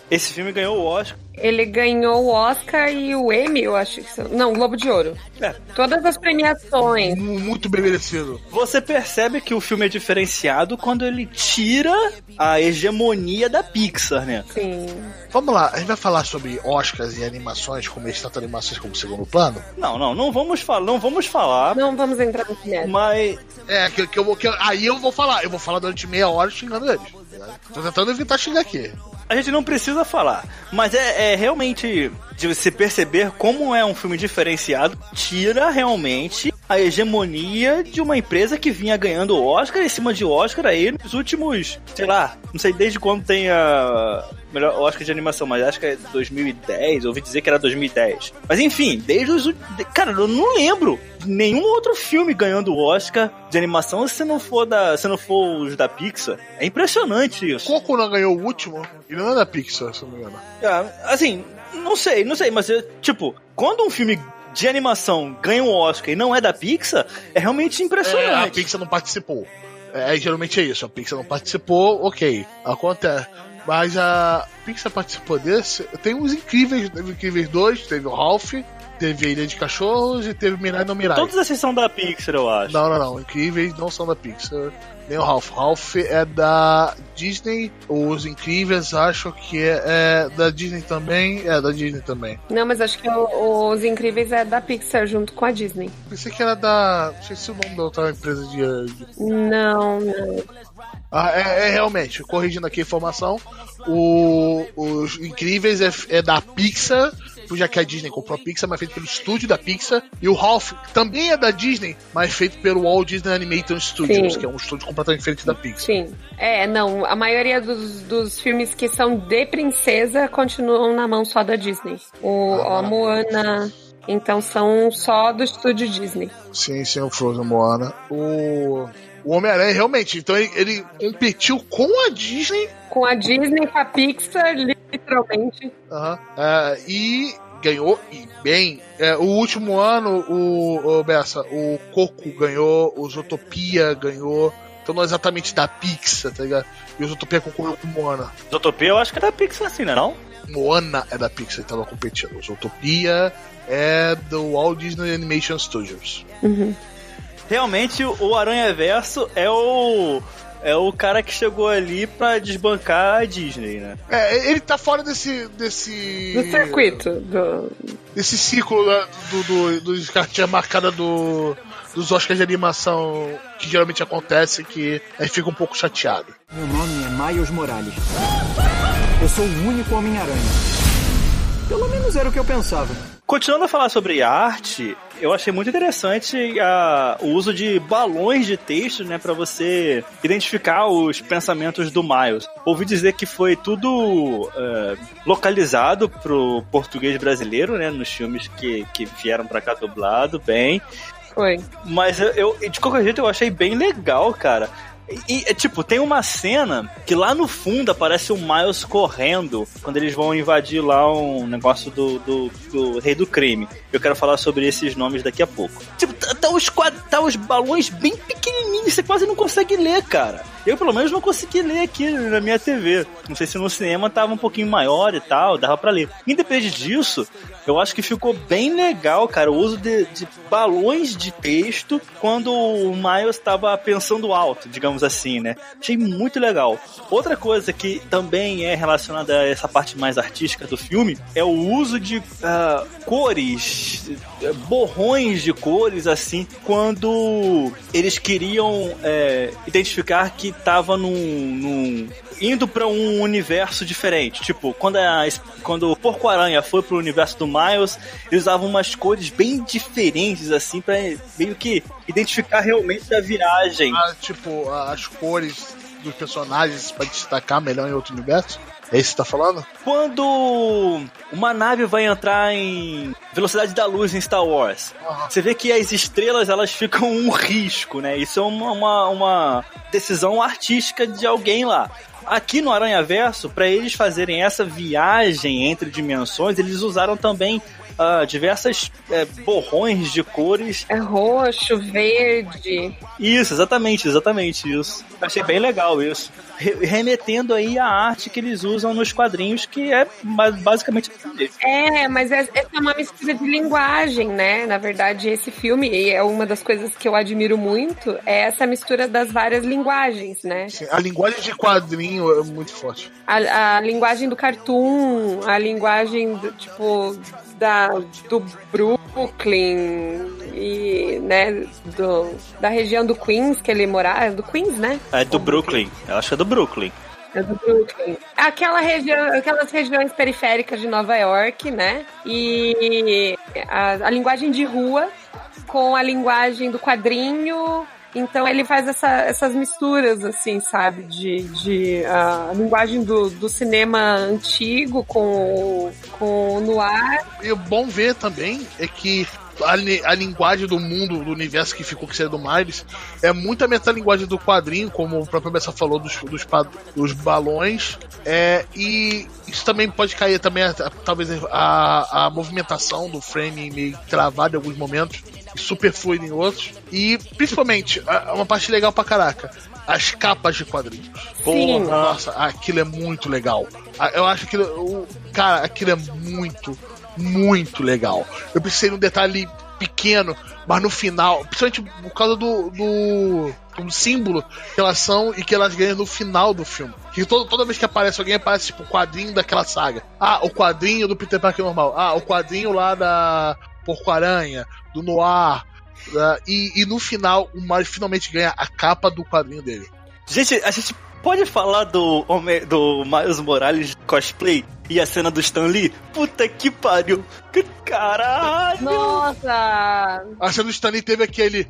Esse filme ganhou o Oscar. Ele ganhou o Oscar e o Emmy, eu acho que são. Não, o Globo de Ouro. É. Todas as premiações. Muito bem merecido. Você percebe que o filme é diferenciado quando ele tira a hegemonia da Pixar, né? Sim. Vamos lá, a gente vai falar sobre Oscars e animações, como eles tratam animações como segundo plano? Não, não, não vamos falar, não vamos falar. Não vamos entrar no mérito. Mas É, que, que eu, que eu, aí eu vou falar, eu vou falar durante meia hora xingando eles. Tô tentando evitar xingar aqui. a gente não precisa falar. Mas é, é realmente de você perceber como é um filme diferenciado, tira realmente a hegemonia de uma empresa que vinha ganhando Oscar em cima de Oscar aí nos últimos, sei lá, não sei desde quando tem a melhor Oscar de animação, mas acho que é dois mil e dez, ouvi dizer que era dois mil e dez. Mas enfim, desde os... Cara, eu não lembro nenhum outro filme ganhando Oscar de animação se não for, da, se não for os da Pixar. É impressionante isso. Coco não ganhou o último? Ele não é da Pixar, se não me engano. Ah, assim, não sei, não sei, mas tipo, quando um filme de animação ganha um Oscar e não é da Pixar, é realmente impressionante. É, a Pixar não participou. É, geralmente é isso, a Pixar não participou, ok, acontece. Mas a Pixar participou desse. Tem uns incríveis, teve Incríveis dois, teve o Ralph, teve a Ilha de Cachorros e teve Mirai no Mirai. Todos esses são da Pixar, eu acho. Não, não, não. Incríveis não são da Pixar. Nem o Ralph. Ralph é da Disney. Os Incríveis acho que é, é da Disney também. É da Disney também. Não, mas acho que o, Os Incríveis é da Pixar junto com a Disney. Pensei que era da... Não sei se o nome da outra empresa de... de... Não, não. Ah, é, é realmente, corrigindo aqui a informação, o, os Incríveis é, é da Pixar, já que a Disney comprou a Pixar, mas feito pelo estúdio da Pixar, e o Ralph também é da Disney, mas feito pelo Walt Disney Animation Studios, Sim. que é um estúdio completamente diferente da Pixar. Sim, é, não, a maioria dos, dos filmes que são de princesa continuam na mão só da Disney. O, ah, a Moana... Então são só do estúdio Disney. Sim, sim, o Frozen, Moana. O... O Homem-Aranha, realmente, então ele, ele competiu com a Disney. Com a Disney, com a Pixar, literalmente. Uhum. Uh, e ganhou, e bem. É, o último ano, o, o Bessa, o Coco ganhou, o Zootopia ganhou. Então não é exatamente da Pixar, tá ligado? E o Zootopia concorreu com o Moana. Zootopia eu acho que é da Pixar assim, não é não? Moana é da Pixar, então ela competindo. O Zootopia é do Walt Disney Animation Studios. Uhum. Realmente, o Aranhaverso é o é o cara que chegou ali pra desbancar a Disney, né? É, ele tá fora desse... desse do circuito. Do... Desse ciclo né, do, do, do, do cartinha marcada do, dos Oscars de animação que geralmente acontece, que aí fica um pouco chateado. Meu nome é Miles Morales. Eu sou o único Homem-Aranha. Pelo menos era o que eu pensava. Continuando a falar sobre arte, eu achei muito interessante a, o uso de balões de texto, né, para você identificar os pensamentos do Miles. Ouvi dizer que foi tudo é, localizado pro português brasileiro, né, nos filmes que, que vieram pra cá dublado, bem. Foi. Mas eu, eu, de qualquer jeito, eu achei bem legal, cara. E, e, tipo, tem uma cena que lá no fundo aparece o Miles correndo quando eles vão invadir lá um negócio do, do, do Rei do Crime. Eu quero falar sobre esses nomes daqui a pouco. Tipo, tá, tá, os, tá os balões bem pequenininhos, você quase não consegue ler, cara. Eu, pelo menos, não consegui ler aqui na minha T V. Não sei se no cinema tava um pouquinho maior e tal, dava pra ler. Independente disso, eu acho que ficou bem legal, cara, o uso de, de balões de texto quando o Miles tava pensando alto, digamos assim, né? Achei muito legal. Outra coisa que também é relacionada a essa parte mais artística do filme é o uso de uh, cores, borrões de cores, assim, quando eles queriam é, identificar que tava num, num indo pra um universo diferente. Tipo, quando, a, quando o Porco-Aranha foi pro universo do Miles, eles usavam umas cores bem diferentes, assim, pra meio que identificar realmente a viagem. Ah, tipo, as cores dos personagens pra destacar melhor em outro universo? É isso que você tá falando? Quando uma nave vai entrar em velocidade da luz em Star Wars, uhum. Você vê que as estrelas, elas ficam um risco, né? Isso é uma, uma, uma decisão artística de alguém lá. aqui no Aranhaverso, pra eles fazerem essa viagem entre dimensões, eles usaram também uh, diversas uh, borrões de cores. É roxo, verde. Isso, exatamente, exatamente isso. Achei bem legal isso. Re- remetendo aí a arte que eles usam nos quadrinhos, que é basicamente assim mesmo. É, mas essa é uma mistura de linguagem, né? Na verdade, esse filme, e é uma das coisas que eu admiro muito, é essa mistura das várias linguagens, né? Sim, a linguagem de quadrinho é muito forte. A, a linguagem do cartoon, a linguagem do, tipo, da, do Brooklyn e, né, do, da região do Queens que ele morava, do Queens, né? É do Brooklyn, eu acho que é do Brooklyn. É do Brooklyn. Aquela região, aquelas regiões periféricas de Nova York, né? E a, a linguagem de rua com a linguagem do quadrinho. Então ele faz essa, essas misturas, assim, sabe? De, de a linguagem do, do cinema antigo com o, com o noir. E o bom ver também é que a, a linguagem do mundo, do universo que ficou que seria do Miles, é muito a metalinguagem do quadrinho, como o próprio Bessa falou, dos, dos, dos balões. É, e isso também pode cair também, a, a, talvez, a, a movimentação do frame meio travado em alguns momentos, super fluido em outros. E, principalmente, uma parte legal pra caraca, as capas de quadrinhos. Sim. Porra, nossa, aquilo é muito legal. Eu acho que, cara, aquilo é muito, muito legal. Eu precisei de um detalhe pequeno, mas no final, principalmente por causa do, do, do símbolo que elas são e que elas ganham no final do filme. Que toda, toda vez que aparece alguém, aparece tipo o quadrinho daquela saga. Ah, o quadrinho do Peter Parker normal. Ah, o quadrinho lá da Porco-Aranha, do Noir. Uh, e, e no final, o Miles finalmente ganha a capa do quadrinho dele. Gente, a gente pode falar do, do Miles Morales cosplay e a cena do Stan Lee? Puta que pariu! Caralho! Nossa! A cena do Stan Lee teve aquele...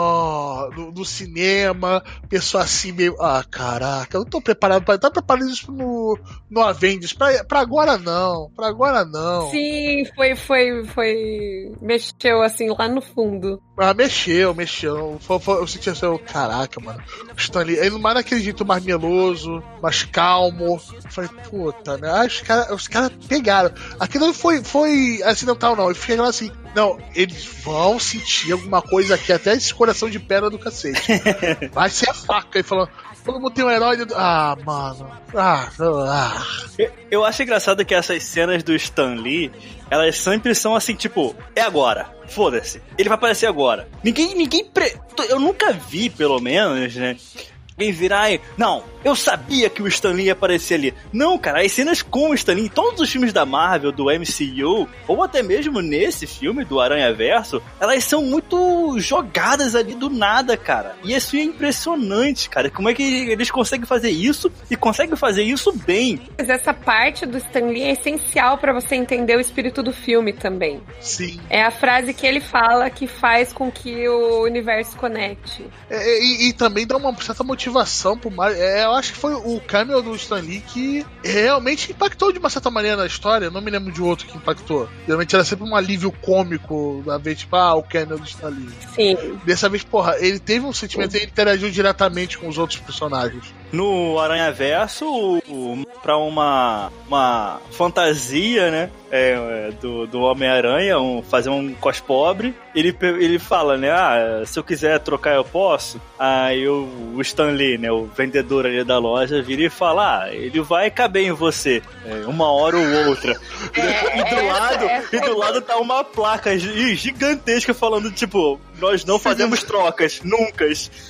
Oh, no, no cinema, pessoa assim meio... Ah, caraca, eu não tô preparado pra... Tá preparado isso no, no Avengers. Pra, pra agora não, pra agora não. Sim, foi, foi, foi... Mexeu assim lá no fundo. Ah, mexeu, mexeu. Foi, foi, eu senti assim, caraca, mano. O Stan Lee, ele não mais naquele jeito mais meloso, mais calmo. Eu falei, puta, né? Ah, os caras os cara pegaram. Aquilo não foi, foi acidental, não. Eu fiquei assim, não, eles vão sentir alguma coisa aqui, até esse coração de pedra do cacete. Vai ser a faca. Ele falou, todo mundo tem um herói. De... Ah, mano. Ah, ah. Eu, eu acho engraçado que essas cenas do Stan Lee, elas sempre são assim, tipo, é agora. Foda-se. Ele vai aparecer agora. Ninguém, ninguém... Pre... Eu nunca vi, pelo menos, né? Alguém virar e... Não, eu sabia que o Stan Lee ia aparecer ali. Não, cara, as cenas com o Stan Lee em todos os filmes da Marvel, do M C U, ou até mesmo nesse filme do Aranhaverso, elas são muito jogadas ali do nada, cara. E isso é impressionante, cara. Como é que eles conseguem fazer isso e conseguem fazer isso bem? Mas essa parte do Stan Lee é essencial pra você entender o espírito do filme também. Sim. É a frase que ele fala que faz com que o universo conecte. É, e, e também dá uma certa motivação pro Mario. É, eu acho que foi o cameo do Stan Lee que realmente impactou de uma certa maneira na história. Eu não me lembro de outro que impactou. Geralmente era sempre um alívio cômico da vez, tipo, ah, o cameo do Stan Lee. Sim. Dessa vez, porra, ele teve um sentimento e ele interagiu diretamente com os outros personagens. No Aranhaverso, pra uma, uma fantasia, né, é, do, do Homem-Aranha, um, fazer um cos pobre, ele, ele fala, né, ah, se eu quiser trocar eu posso. Aí o, o Stan Lee, né, o vendedor ali da loja, vira e fala, ah, ele vai caber em você, é, uma hora ou outra. É, e, do essa, lado, essa e do é lado tá uma placa gigantesca falando, tipo, nós não fazemos trocas, nunca.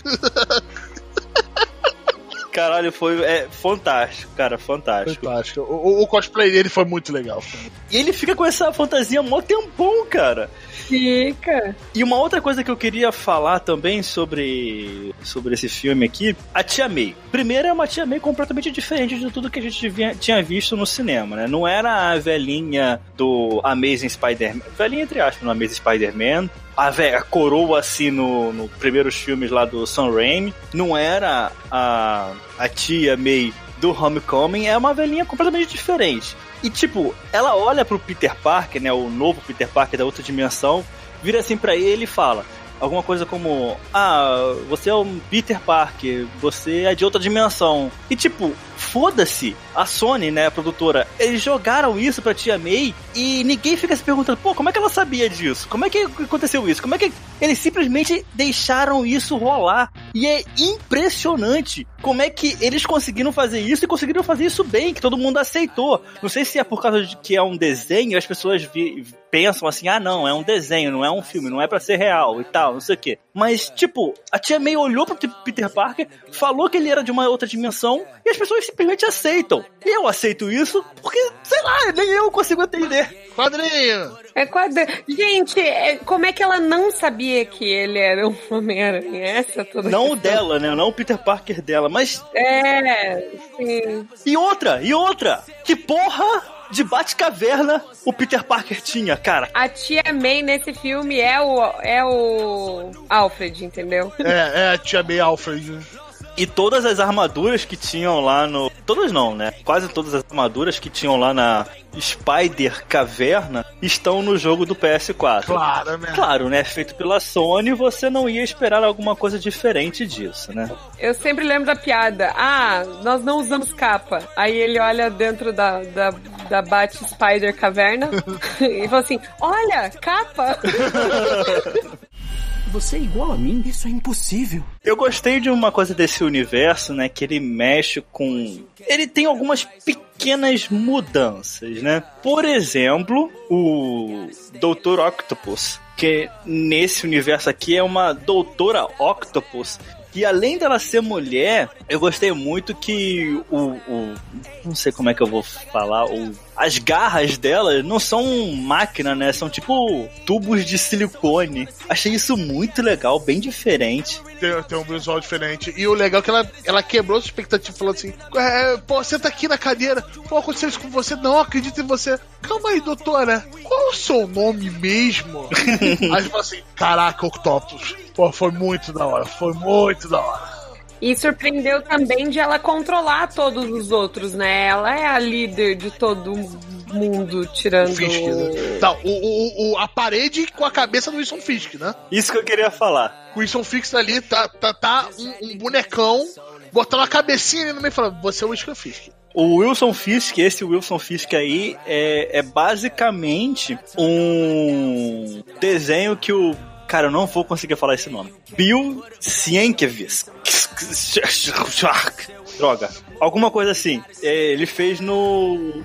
Caralho, foi é, fantástico, cara, fantástico. Fantástico. O, o cosplay dele foi muito legal. E ele fica com essa fantasia mó tempão, cara. Fica. E uma outra coisa que eu queria falar também sobre, sobre esse filme aqui, a Tia May. Primeiro, é uma Tia May completamente diferente de tudo que a gente via, tinha visto no cinema, né? Não era a velhinha do Amazing Spider-Man, velhinha entre aspas, no Amazing Spider-Man, a, velha, a coroa assim no, no primeiros filmes lá do Sam Raimi. Não era a, a Tia May do Homecoming, é uma velhinha completamente diferente. E tipo, ela olha pro Peter Parker, né, o novo Peter Parker da outra dimensão, vira assim pra ele e fala, alguma coisa como: ah, você é um Peter Parker, você é de outra dimensão. E tipo, foda-se, a Sony, né, a produtora, eles jogaram isso pra Tia May e ninguém fica se perguntando, pô, como é que ela sabia disso? Como é que aconteceu isso? Como é que eles simplesmente deixaram isso rolar? E é impressionante como é que eles conseguiram fazer isso e conseguiram fazer isso bem, que todo mundo aceitou. Não sei se é por causa de que é um desenho, as pessoas vi- pensam assim, ah não, é um desenho, não é um filme, não é pra ser real e tal, não sei o quê. Mas, tipo, a Tia May olhou pro Peter Parker, falou que ele era de uma outra dimensão e as pessoas simplesmente aceitam. E eu aceito isso porque, sei lá, nem eu consigo entender. Quadrinho! É quadrinho. Gente, é, como é que ela não sabia que ele era um Homem-Aranha? Essa é toda Não questão. o dela, né? Não o Peter Parker dela, mas... É, sim. E outra, e outra! Que porra de Batcaverna o Peter Parker tinha, cara? A Tia May nesse filme é o, é o Alfred, entendeu? É, é a Tia May Alfred. E todas as armaduras que tinham lá no... Todas não, né? Quase todas as armaduras que tinham lá na Spider Caverna estão no jogo do P S quatro. Claro, né? Claro, né? Feito pela Sony, você não ia esperar alguma coisa diferente disso, né? Eu sempre lembro da piada. Ah, nós não usamos capa. Aí ele olha dentro da, da, da Bat-Spider Caverna e fala assim, olha, capa! Você é igual a mim? Isso é impossível. Eu gostei de uma coisa desse universo, né, que ele mexe com... Ele tem algumas pequenas mudanças, né? Por exemplo, o doutor Octopus, que nesse universo aqui é uma doutora Octopus, que além dela ser mulher, eu gostei muito que o... o não sei como é que eu vou falar... O, as garras dela não são máquina, né? São tipo tubos de silicone. Achei isso muito legal, bem diferente. Tem, tem um visual diferente. E o legal é que ela, ela quebrou a expectativa, falando assim, é, pô, senta aqui na cadeira. Pô, aconteceu isso com você? Não, acredito em você. Calma aí, doutora. Qual é o seu nome mesmo? Aí fala assim, caraca, Octopus. Pô, foi muito da hora. Foi muito da hora. E surpreendeu também de ela controlar todos os outros, né? Ela é a líder de todo mundo, tirando... Fisk, né? Tá, o, o, o, a parede com a cabeça do Wilson Fisk, né? Isso que eu queria falar. O Wilson Fisk ali tá, tá, tá um, um bonecão botando a cabecinha ali no meio e falando, você é o Wilson Fisk. O Wilson Fisk, esse Wilson Fisk aí, é, é basicamente um desenho que o... Cara, eu não vou conseguir falar esse nome. Bill Sienkiewicz. Droga. Alguma coisa assim. É, ele fez no...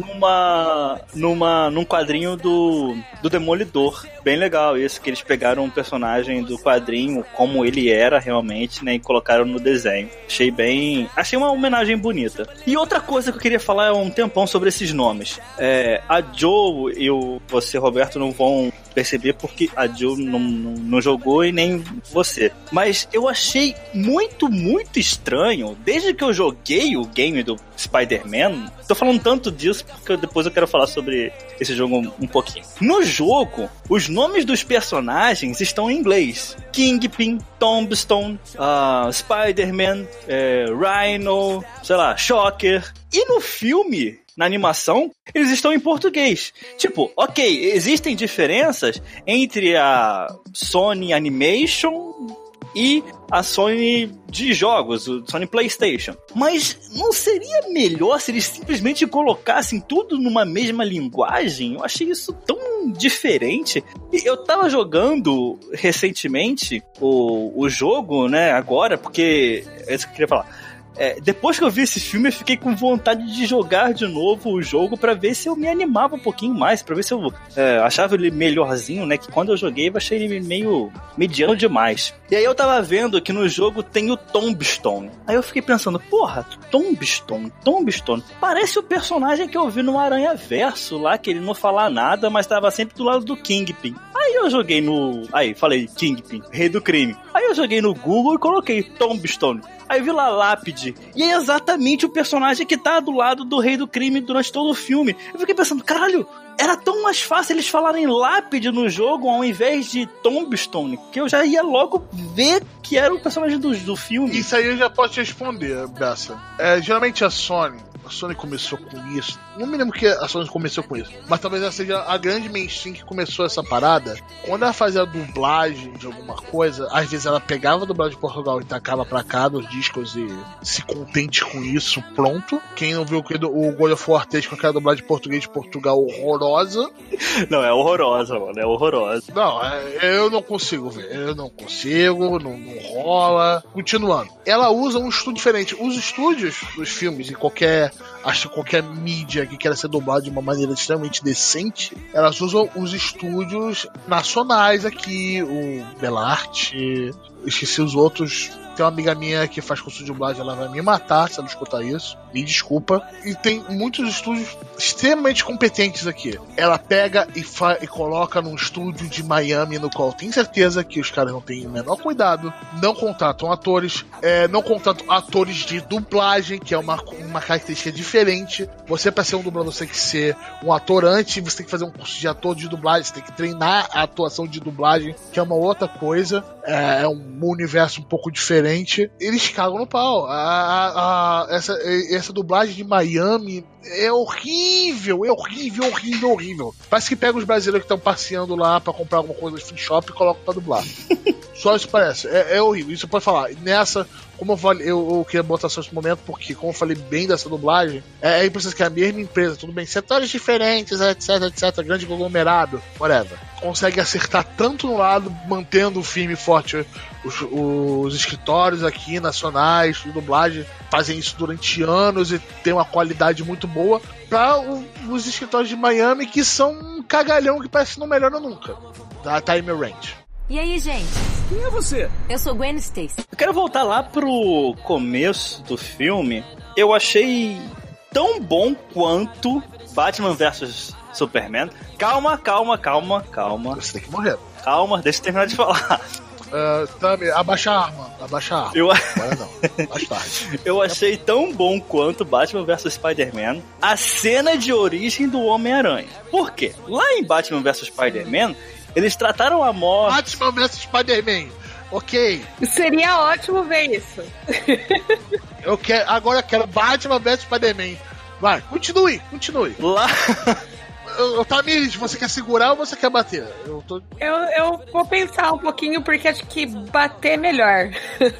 Numa... Numa... Num quadrinho do... Do Demolidor. Bem legal isso, que eles pegaram um personagem do quadrinho, como ele era realmente, né? E colocaram no desenho. Achei bem... Achei uma homenagem bonita. E outra coisa que eu queria falar há um tempão sobre esses nomes. É, a Joe e o, você, Roberto, não vão perceber porque a Joe não, não, não jogou e nem você. Mas eu achei muito, muito estranho, desde que eu joguei o game do Spider-Man, tô falando tanto disso porque depois eu quero falar sobre esse jogo um, um pouquinho. No jogo, os nomes dos personagens estão em inglês. Kingpin, Tombstone, uh, Spider-Man, é, Rhino, sei lá, Shocker. E no filme... Na animação, eles estão em português. Tipo, ok, existem diferenças entre a Sony Animation e a Sony de jogos, o Sony PlayStation. Mas não seria melhor se eles simplesmente colocassem tudo numa mesma linguagem? Eu achei isso tão diferente. E eu tava jogando recentemente o, o jogo, né, agora, porque é isso que eu queria falar. É, depois que eu vi esse filme, eu fiquei com vontade de jogar de novo o jogo pra ver se eu me animava um pouquinho mais, pra ver se eu é, achava ele melhorzinho, né? Que quando eu joguei, eu achei ele meio mediano demais. E aí eu tava vendo que no jogo tem o Tombstone. Aí eu fiquei pensando, porra, Tombstone, Tombstone. Parece o personagem que eu vi no Aranha Verso lá, que ele não fala nada, mas tava sempre do lado do Kingpin. Aí eu joguei no... Aí, falei, Kingpin, rei do crime. Aí eu joguei no Google e coloquei Tombstone. Aí eu vi lá Lápide. E é exatamente o personagem que tá do lado do rei do crime durante todo o filme. Eu fiquei pensando, caralho, era tão mais fácil eles falarem Lápide no jogo ao invés de Tombstone, que eu já ia logo ver que era o personagem do, do filme. Isso aí eu já posso te responder, Bessa. É, geralmente a Sony, a Sony começou com isso. Não me lembro que a Sony começou com isso, mas talvez ela seja a grande mainstream que começou essa parada. Quando ela fazia a dublagem de alguma coisa, às vezes ela pegava a dublagem de Portugal e tacava pra cá nos discos e se contente com isso, pronto. Quem não viu o God of War três com aquela dublagem de português de Portugal horrorosa. Não, é horrorosa, mano, é horrorosa. Não, eu não consigo ver, eu não consigo, não, não rola. Continuando, ela usa um estúdio diferente. Os estúdios dos filmes e qualquer, acho que qualquer mídia que queira ser dublada de uma maneira extremamente decente, elas usam os estúdios nacionais aqui, o Belarte, esqueci os outros. Tem uma amiga minha que faz curso de dublagem, ela vai me matar se ela escutar isso. Me desculpa. E tem muitos estúdios extremamente competentes aqui. Ela pega e, fa- e coloca num estúdio de Miami, no qual tem certeza que os caras não têm o menor cuidado, não contratam atores, é, não contratam atores de dublagem, que é uma, uma característica diferente. Você, pra ser um dublador, você tem que ser um ator antes, você tem que fazer um curso de ator de dublagem, você tem que treinar a atuação de dublagem, que é uma outra coisa. É, é um universo um pouco diferente. Eles cagam no pau. A, a, a, essa, essa dublagem de Miami é horrível, é horrível, horrível, horrível. Parece que pega os brasileiros que estão passeando lá pra comprar alguma coisa no free shop e colocam pra dublar. Só isso parece. É, é horrível. Isso pode falar. Nessa, como eu falei, eu, eu queria botar só esse momento, porque como eu falei bem dessa dublagem, é, é impreciso que é a mesma empresa, tudo bem, setores diferentes, etc, etc, grande conglomerado, whatever. Consegue acertar tanto no lado, mantendo firme e forte os, os escritórios aqui nacionais de dublagem, fazem isso durante anos e tem uma qualidade muito boa, para os escritórios de Miami, que são um cagalhão que parece que não melhora nunca, da Time Range. E aí, gente? Quem é você? Eu sou Gwen Stacy. Eu quero voltar lá pro começo do filme. Eu achei tão bom quanto Batman versus Superman. Calma, calma, calma, calma. Você tem que morrer. Calma, deixa eu terminar de falar. Uh, também, abaixa a arma, abaixa a arma. Eu... Agora não, mais tarde. Eu achei tão bom quanto Batman versus Spider-Man a cena de origem do Homem-Aranha. Por quê? Lá em Batman versus Spider-Man, eles trataram a morte... Batman versus Spider-Man, ok. Seria ótimo ver isso. Eu quero, agora eu quero Batman versus Spider-Man. Vai, continue, continue. Lá... Ô, Tamires, você quer segurar ou você quer bater? Eu, tô... eu, eu vou pensar um pouquinho, porque acho que bater é melhor.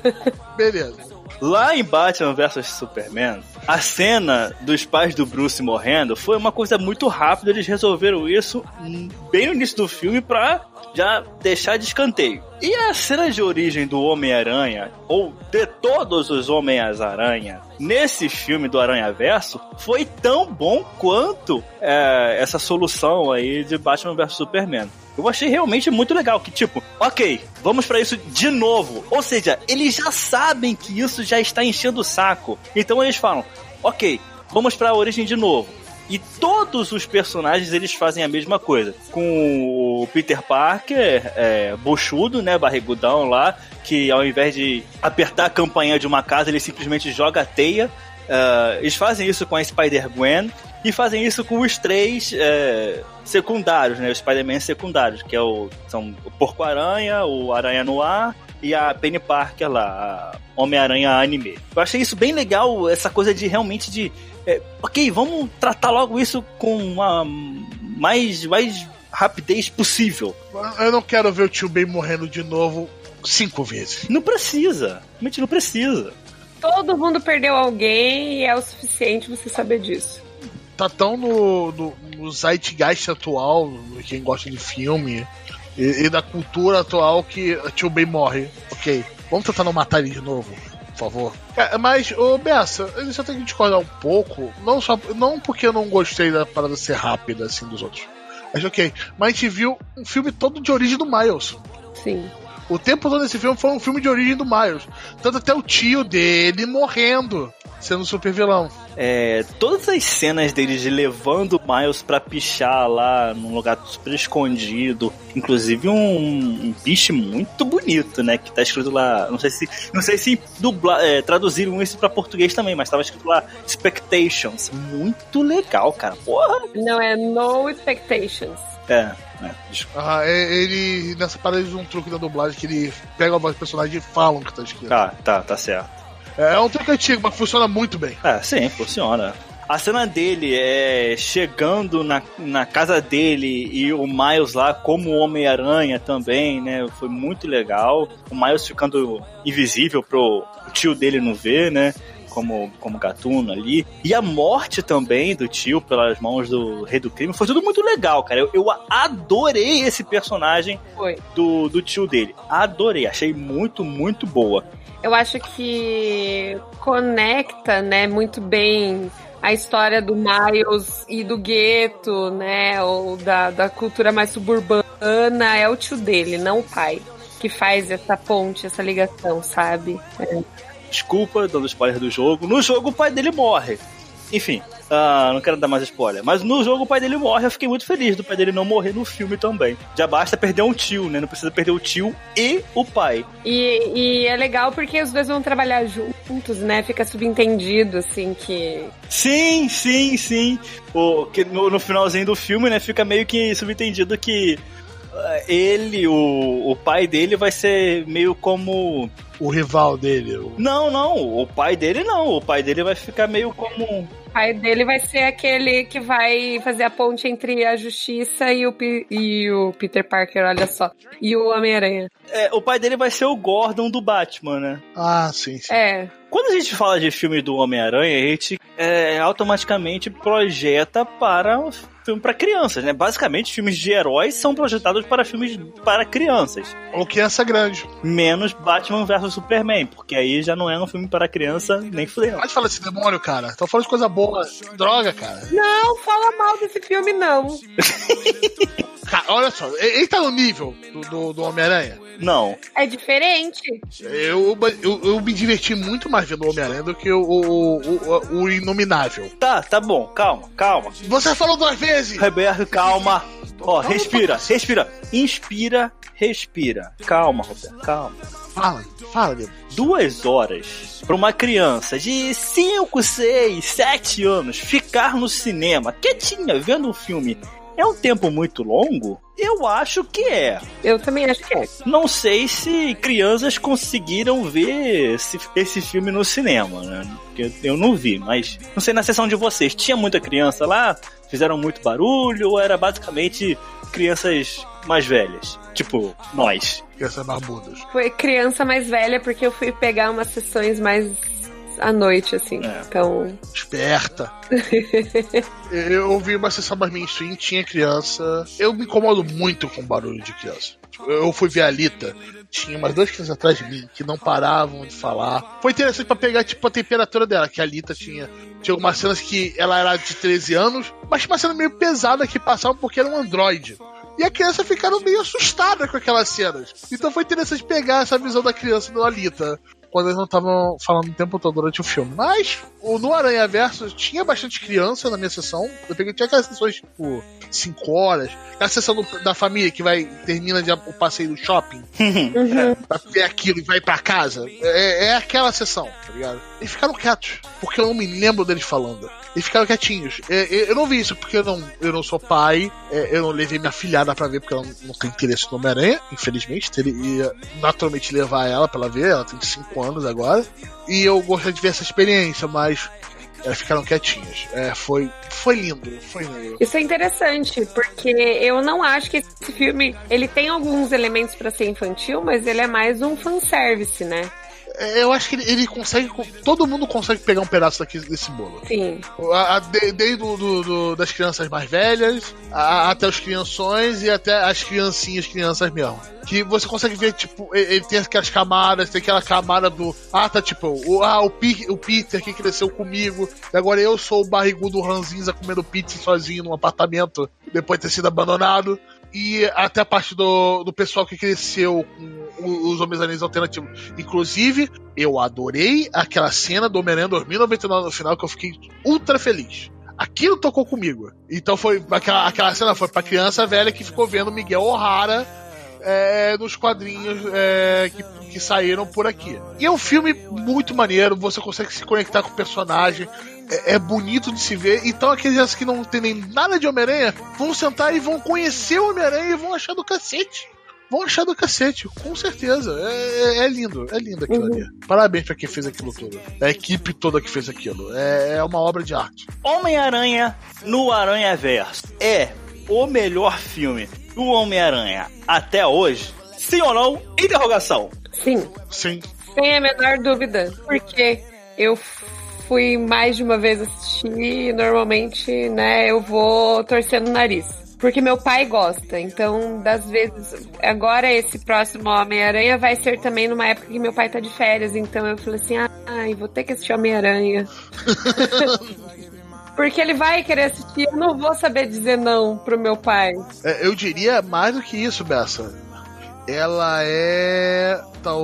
Beleza. Lá em Batman versus Superman, a cena dos pais do Bruce morrendo foi uma coisa muito rápida. Eles resolveram isso bem no início do filme pra já deixar de escanteio. E a cena de origem do Homem-Aranha, ou de todos os Homens-Aranha, nesse filme do Aranhaverso, foi tão bom quanto é, essa solução aí de Batman versus Superman. Eu achei realmente muito legal, que tipo, ok, vamos pra isso de novo. Ou seja, eles já sabem que isso já está enchendo o saco. Então eles falam, ok, vamos pra origem de novo. E todos os personagens, eles fazem a mesma coisa. Com o Peter Parker, é, buchudo, né, barrigudão lá, que ao invés de apertar a campainha de uma casa, ele simplesmente joga a teia. Uh, eles fazem isso com a Spider-Gwen e fazem isso com os três é, secundários, né, os Spider-Man secundários, que é o, são o Porco-Aranha, o Aranha Noir e a Penny Parker lá, a Homem-Aranha anime. Eu achei isso bem legal, essa coisa de realmente de É, ok, vamos tratar logo isso com uma mais, mais rapidez possível. Eu não quero ver o Tio Ben morrendo de novo cinco vezes. Não precisa. Realmente não precisa. Todo mundo perdeu alguém e é o suficiente você saber disso. Tá tão no, no, no zeitgeist atual, quem gosta de filme e, e da cultura atual, que o Tio Ben morre. Ok, vamos tentar não matar ele de novo, por favor. É, mas, ô Bessa, eu só tenho que discordar um pouco, não, só, não porque eu não gostei da parada ser rápida, assim, dos outros. Mas ok, mas a gente viu um filme todo de origem do Miles. Sim. O tempo todo desse filme foi um filme de origem do Miles. Tanto até o tio dele morrendo, sendo super vilão. É, todas as cenas deles levando o Miles pra pichar lá num lugar super escondido, inclusive um, um bicho muito bonito, né, que tá escrito lá, não sei se não sei se dubla, é, traduziram isso pra português também, mas tava escrito lá Expectations, muito legal, cara, porra. Não, é No Expectations. É, é, ah, ele, nessa parada de um truque da dublagem que ele pega a voz do personagem e falam que tá escrito. Tá, tá, tá certo. É um truque antigo, mas funciona muito bem. É, sim, funciona. A cena dele é chegando na, na casa dele e o Miles lá como Homem-Aranha também, né? Foi muito legal. O Miles ficando invisível pro tio dele não ver, né? Como, como gatuno ali. E a morte também do tio pelas mãos do Rei do Crime. Foi tudo muito legal, cara. Eu, eu adorei esse personagem do, do tio dele. Adorei. Achei muito, muito boa. Eu acho que conecta, né, muito bem a história do Miles e do gueto, né, ou da, da cultura mais suburbana. É o tio dele, não o pai, que faz essa ponte, essa ligação, sabe? É. Desculpa, dando spoiler do jogo. No jogo o pai dele morre. Enfim, uh, não quero dar mais spoiler. Mas no jogo o pai dele morre. Eu fiquei muito feliz do pai dele não morrer no filme também. Já basta perder um tio, né? Não precisa perder o tio e o pai. E, e é legal porque os dois vão trabalhar juntos, né? Fica subentendido, assim, que... Sim, sim, sim. O, que no, no finalzinho do filme, né? Fica meio que subentendido que ele, o, o pai dele vai ser meio como... O rival dele. O... Não, não. O pai dele não. O pai dele vai ficar meio como... O pai dele vai ser aquele que vai fazer a ponte entre a Justiça e o, P... e o Peter Parker, olha só. E o Homem-Aranha. É, o pai dele vai ser o Gordon do Batman, né? Ah, sim, sim. É. Quando a gente fala de filme do Homem-Aranha, a gente é, automaticamente projeta para o filme para crianças, né? Basicamente, filmes de heróis são projetados para filmes para crianças. Ou criança grande. Menos Batman versus Superman, porque aí já não é um filme para criança nem fudeu. Pode falar desse demônio, cara. Tô falando de coisa boa. Droga, cara. Não, fala mal desse filme, não. Cara, olha só. Ele tá no nível do, do, do Homem-Aranha? Não. É diferente. Eu, eu, eu me diverti muito mais vendo o Homem-Aranha do que o, o, o, o Inominável. Tá, tá bom. Calma, calma. Você falou duas vezes! Roberto, calma. Ó, respira, respira. Inspira, respira. Calma, Roberto, calma. Fala, fala, meu. Duas horas pra uma criança de cinco, seis, sete anos ficar no cinema, quietinha, vendo um filme, é um tempo muito longo? Eu acho que é. Eu também acho que é. Não sei se crianças conseguiram ver esse, esse filme no cinema, né? Porque eu não vi, mas não sei na sessão de vocês. Tinha muita criança lá? Fizeram muito barulho? Ou era basicamente crianças mais velhas? Tipo, nós. Crianças barbudas. Foi criança mais velha porque eu fui pegar umas sessões mais à noite, assim. É. Então... Esperta. Eu ouvi uma sessão mais mainstream, tinha criança. Eu me incomodo muito com barulho de criança. Eu fui ver a Alita, tinha umas duas crianças atrás de mim que não paravam de falar. Foi interessante pra pegar, tipo, a temperatura dela, que a Alita tinha... Tinha algumas cenas que ela era de treze anos, mas tinha uma cena meio pesada que passava porque era um androide. E a criança ficaram meio assustada com aquelas cenas. Então foi interessante pegar essa visão da criança do Alita, quando eles não estavam falando o tempo todo durante o filme. Mas, no Aranhaverso, tinha bastante criança na minha sessão. Eu peguei, tinha aquelas sessões, tipo, cinco horas. Aquela sessão do, da família que vai, termina de, o passeio do shopping. Uhum. É, pra ver aquilo e vai pra casa. É, é aquela sessão, tá ligado? Eles ficaram quietos, porque eu não me lembro deles falando. Eles ficaram quietinhos. Eu não vi isso porque eu não, eu não sou pai. Eu não levei minha filhada pra ver porque ela não tem interesse no Homem-Aranha. Infelizmente, teria naturalmente levar ela pra ela ver. Ela tem cinco anos agora. E eu gostaria de ver essa experiência, mas elas ficaram quietinhas. É, foi, foi lindo, foi lindo. Isso é interessante, porque eu não acho que esse filme, ele tem alguns elementos pra ser infantil, mas ele é mais um fanservice, né? Eu acho que ele, ele consegue. Todo mundo consegue pegar um pedaço daqui, desse bolo. Sim. A, a, de, desde do, do, do, das crianças mais velhas, a, até os crianções e até as criancinhas, crianças mesmo. Que você consegue ver, tipo, ele, ele tem aquelas camadas, tem aquela camada do. Ah, tá, tipo, o, ah, o, P, o Peter que cresceu comigo, e agora eu sou o barrigudo ranzinza comendo pizza sozinho num apartamento, depois de ter sido abandonado. E até a parte do, do pessoal que cresceu com os Homens-Aranhas alternativos. Inclusive, eu adorei aquela cena do Homem-Aranha dois mil e noventa e nove no final, que eu fiquei ultra feliz. Aquilo tocou comigo. Então foi aquela, aquela cena foi pra criança velha que ficou vendo Miguel O'Hara é, nos quadrinhos é, que, que saíram por aqui. E é um filme muito maneiro, você consegue se conectar com o personagem. É, é bonito de se ver. Então aqueles que não tem nem nada de Homem-Aranha vão sentar e vão conhecer o Homem-Aranha e vão achar do cacete. vão achar do cacete, com certeza. É, é lindo, é lindo aquilo Uhum. ali. Parabéns pra quem fez aquilo tudo. A equipe toda que fez aquilo. É, é uma obra de arte. Homem-Aranha no Aranhaverso é o melhor filme do Homem-Aranha até hoje? Sim ou não? Interrogação. Sim. Sim. Sem a menor dúvida. Porque eu fui mais de uma vez assistir e normalmente, né, eu vou torcendo o nariz. Porque meu pai gosta, então, das vezes... Agora, esse próximo Homem-Aranha vai ser também numa época que meu pai tá de férias, então eu falei assim, ai, vou ter que assistir Homem-Aranha. Porque ele vai querer assistir, eu não vou saber dizer não pro meu pai. É, eu diria mais do que isso, Bessa. Ela é,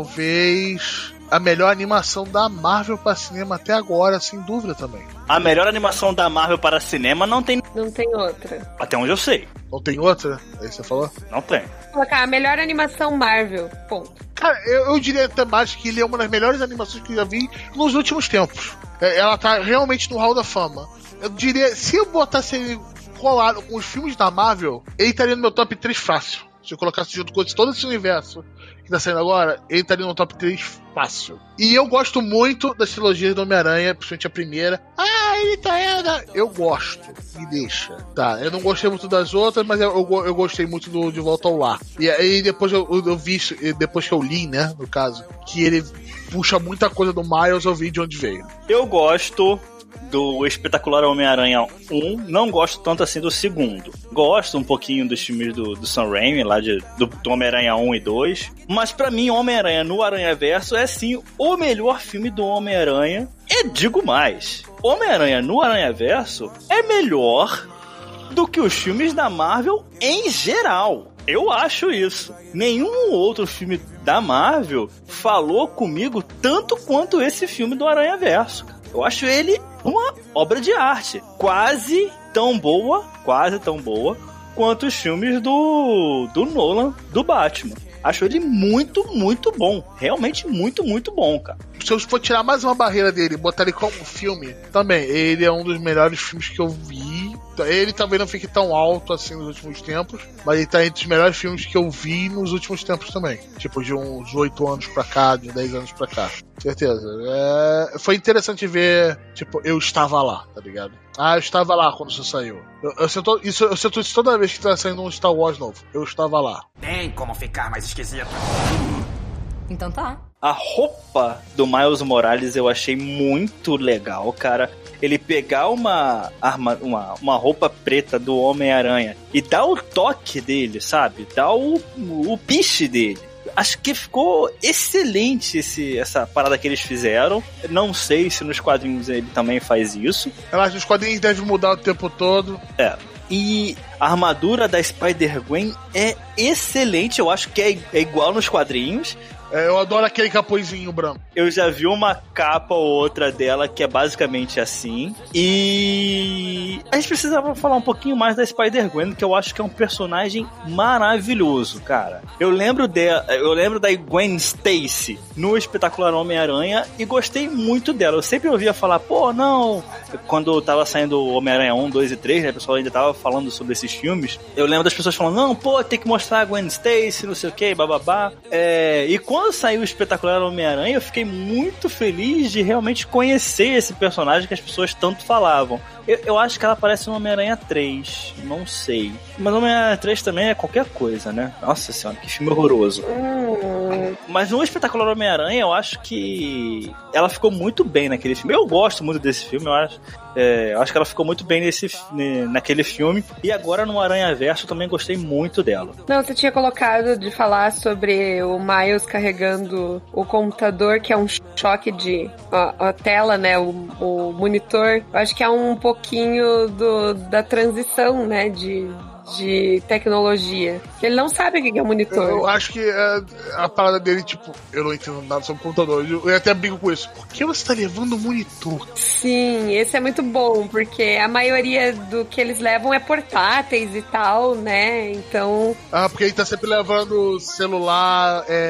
talvez, a melhor animação da Marvel para cinema até agora, sem dúvida também. A melhor animação da Marvel para cinema não tem... Não tem outra. Até onde eu sei. Não tem outra? Aí você falou? Não tem. Vou colocar a melhor animação Marvel, ponto. Cara, eu, eu diria até mais que ele é uma das melhores animações que eu já vi nos últimos tempos. É, ela tá realmente no Hall da Fama. Eu diria, se eu botasse ele colado com os filmes da Marvel, ele estaria no meu top três fácil. Se eu colocasse junto com todo esse universo que tá saindo agora, ele estaria no top três fácil. E eu gosto muito das trilogias do Homem-Aranha, principalmente a primeira. Ah, ele tá ainda. Eu gosto, me deixa. Tá, eu não gostei muito das outras, mas eu, eu, eu gostei muito do De Volta ao Lar. E aí depois eu, eu vi, depois que eu li, né, no caso, que ele puxa muita coisa do Miles, eu vi de onde veio. Eu gosto do Espetacular Homem-Aranha um, não gosto tanto assim do segundo. Gosto um pouquinho dos filmes do, do Sam Raimi, lá de, do, do Homem-Aranha um e dois, mas pra mim Homem-Aranha no Aranhaverso é sim o melhor filme do Homem-Aranha, e digo mais, Homem-Aranha no Aranhaverso é melhor do que os filmes da Marvel em geral. Eu acho isso. Nenhum outro filme da Marvel falou comigo tanto quanto esse filme do Aranhaverso. Eu acho ele uma obra de arte. Quase tão boa, quase tão boa, quanto os filmes do, do Nolan, do Batman. Acho ele muito, muito bom. Realmente muito, muito bom, cara. Se eu for tirar mais uma barreira dele e botar ele como filme, também, ele é um dos melhores filmes que eu vi. Ele talvez não fique tão alto assim nos últimos tempos, mas ele tá entre os melhores filmes que eu vi nos últimos tempos também. Tipo, de uns oito anos pra cá, de dez anos pra cá. Certeza. É... Foi interessante ver, tipo, eu estava lá, tá ligado? Ah, eu estava lá quando isso saiu. Eu, eu, sinto, isso, eu sinto isso toda vez que tá saindo um Star Wars novo. Eu estava lá. Tem como ficar mais esquisito. Então tá. A roupa do Miles Morales eu achei muito legal, cara. Ele pegar uma, arma, uma, uma roupa preta do Homem-Aranha e dar o toque dele, sabe? Dar o, o piche dele. Acho que ficou excelente esse, essa parada que eles fizeram. Não sei se nos quadrinhos ele também faz isso. Eu acho que os quadrinhos devem mudar o tempo todo. É. E a armadura da Spider-Gwen é excelente. Eu acho que é, é igual nos quadrinhos. É, eu adoro aquele capuzinho branco. Eu já vi uma capa ou outra dela que é basicamente assim. E a gente precisava falar um pouquinho mais da Spider-Gwen, que eu acho que é um personagem maravilhoso, cara. Eu lembro, de, eu lembro da Gwen Stacy no Espetacular Homem-Aranha e gostei muito dela. Eu sempre ouvia falar, pô, não... Quando tava saindo o Homem-Aranha um, dois e três, né, o pessoal ainda tava falando sobre esses filmes. Eu lembro das pessoas falando, não, pô, tem que mostrar a Gwen Stacy, não sei o que, bababá. É, e quando saiu o Espetacular Homem-Aranha, eu fiquei muito feliz de realmente conhecer esse personagem que as pessoas tanto falavam. Eu, eu acho que ela aparece no Homem-Aranha três, não sei. Mas o Homem-Aranha três também é qualquer coisa, né? Nossa senhora, que filme horroroso. Hum. Mas no Espetacular Homem-Aranha, eu acho que ela ficou muito bem naquele filme. Eu gosto muito desse filme, eu acho. É, eu acho que ela ficou muito bem nesse, naquele filme. E agora no Aranhaverso eu também gostei muito dela. Não, você tinha colocado de falar sobre o Miles carregando o computador, que é um choque de a, a tela, né? O, o monitor. Eu acho que é um pouquinho do, da transição, né? De... de tecnologia. Ele não sabe o que é um monitor. Eu acho que é, a parada dele, tipo, eu não entendo nada sobre o computador. Eu, eu até brigo com isso. Por que você tá levando um monitor? Sim, esse é muito bom, porque a maioria do que eles levam é portáteis e tal, né? Então... Ah, porque ele tá sempre levando celular, é,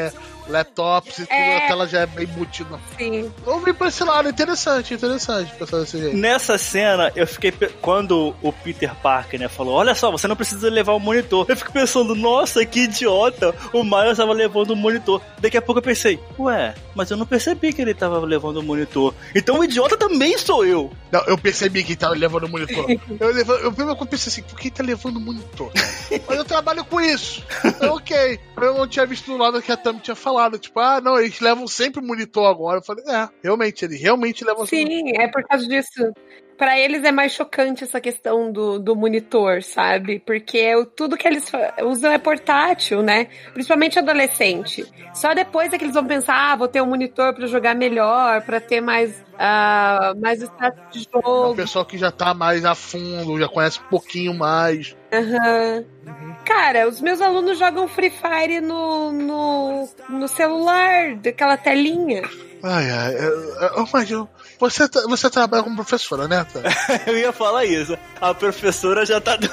laptops e tudo, É. a tela já é bem embutida. Sim. Vamos vir pra esse lado, interessante, interessante pensar desse jeito. Nessa cena, eu fiquei. pe- Quando o Peter Parker, né, falou: olha só, você não precisa levar o monitor. Eu fico pensando, nossa, que idiota. O Miles tava levando o monitor. Daqui a pouco eu pensei, ué, mas eu não percebi que ele tava levando o monitor. Então o idiota também sou eu. Não, eu percebi que ele tava levando o monitor. Eu, levo, eu primeiro eu pensei assim, por que ele tá levando o monitor? Mas eu trabalho com isso. Eu, ok. Eu não tinha visto do lado que a Tami tinha falado. Tipo, ah, não, eles levam sempre o monitor agora. Eu falei, é, realmente, eles realmente levam sempre. Sim, é por causa disso. Pra eles é mais chocante essa questão do, do monitor, sabe? Porque o- tudo que eles fa- usam é portátil, né? Principalmente adolescente. Só depois é que eles vão pensar, ah, vou ter um monitor pra jogar melhor, pra ter mais, ah, mais status de É um jogo. pessoal que já tá mais a fundo, já conhece um pouquinho mais. Aham. Cara, os meus alunos jogam Free Fire no, no, no celular, daquela telinha. Ai, ai, eu, eu imagino. Você, tra- você trabalha como professora, né, Tami? Eu ia falar isso. A professora já tá.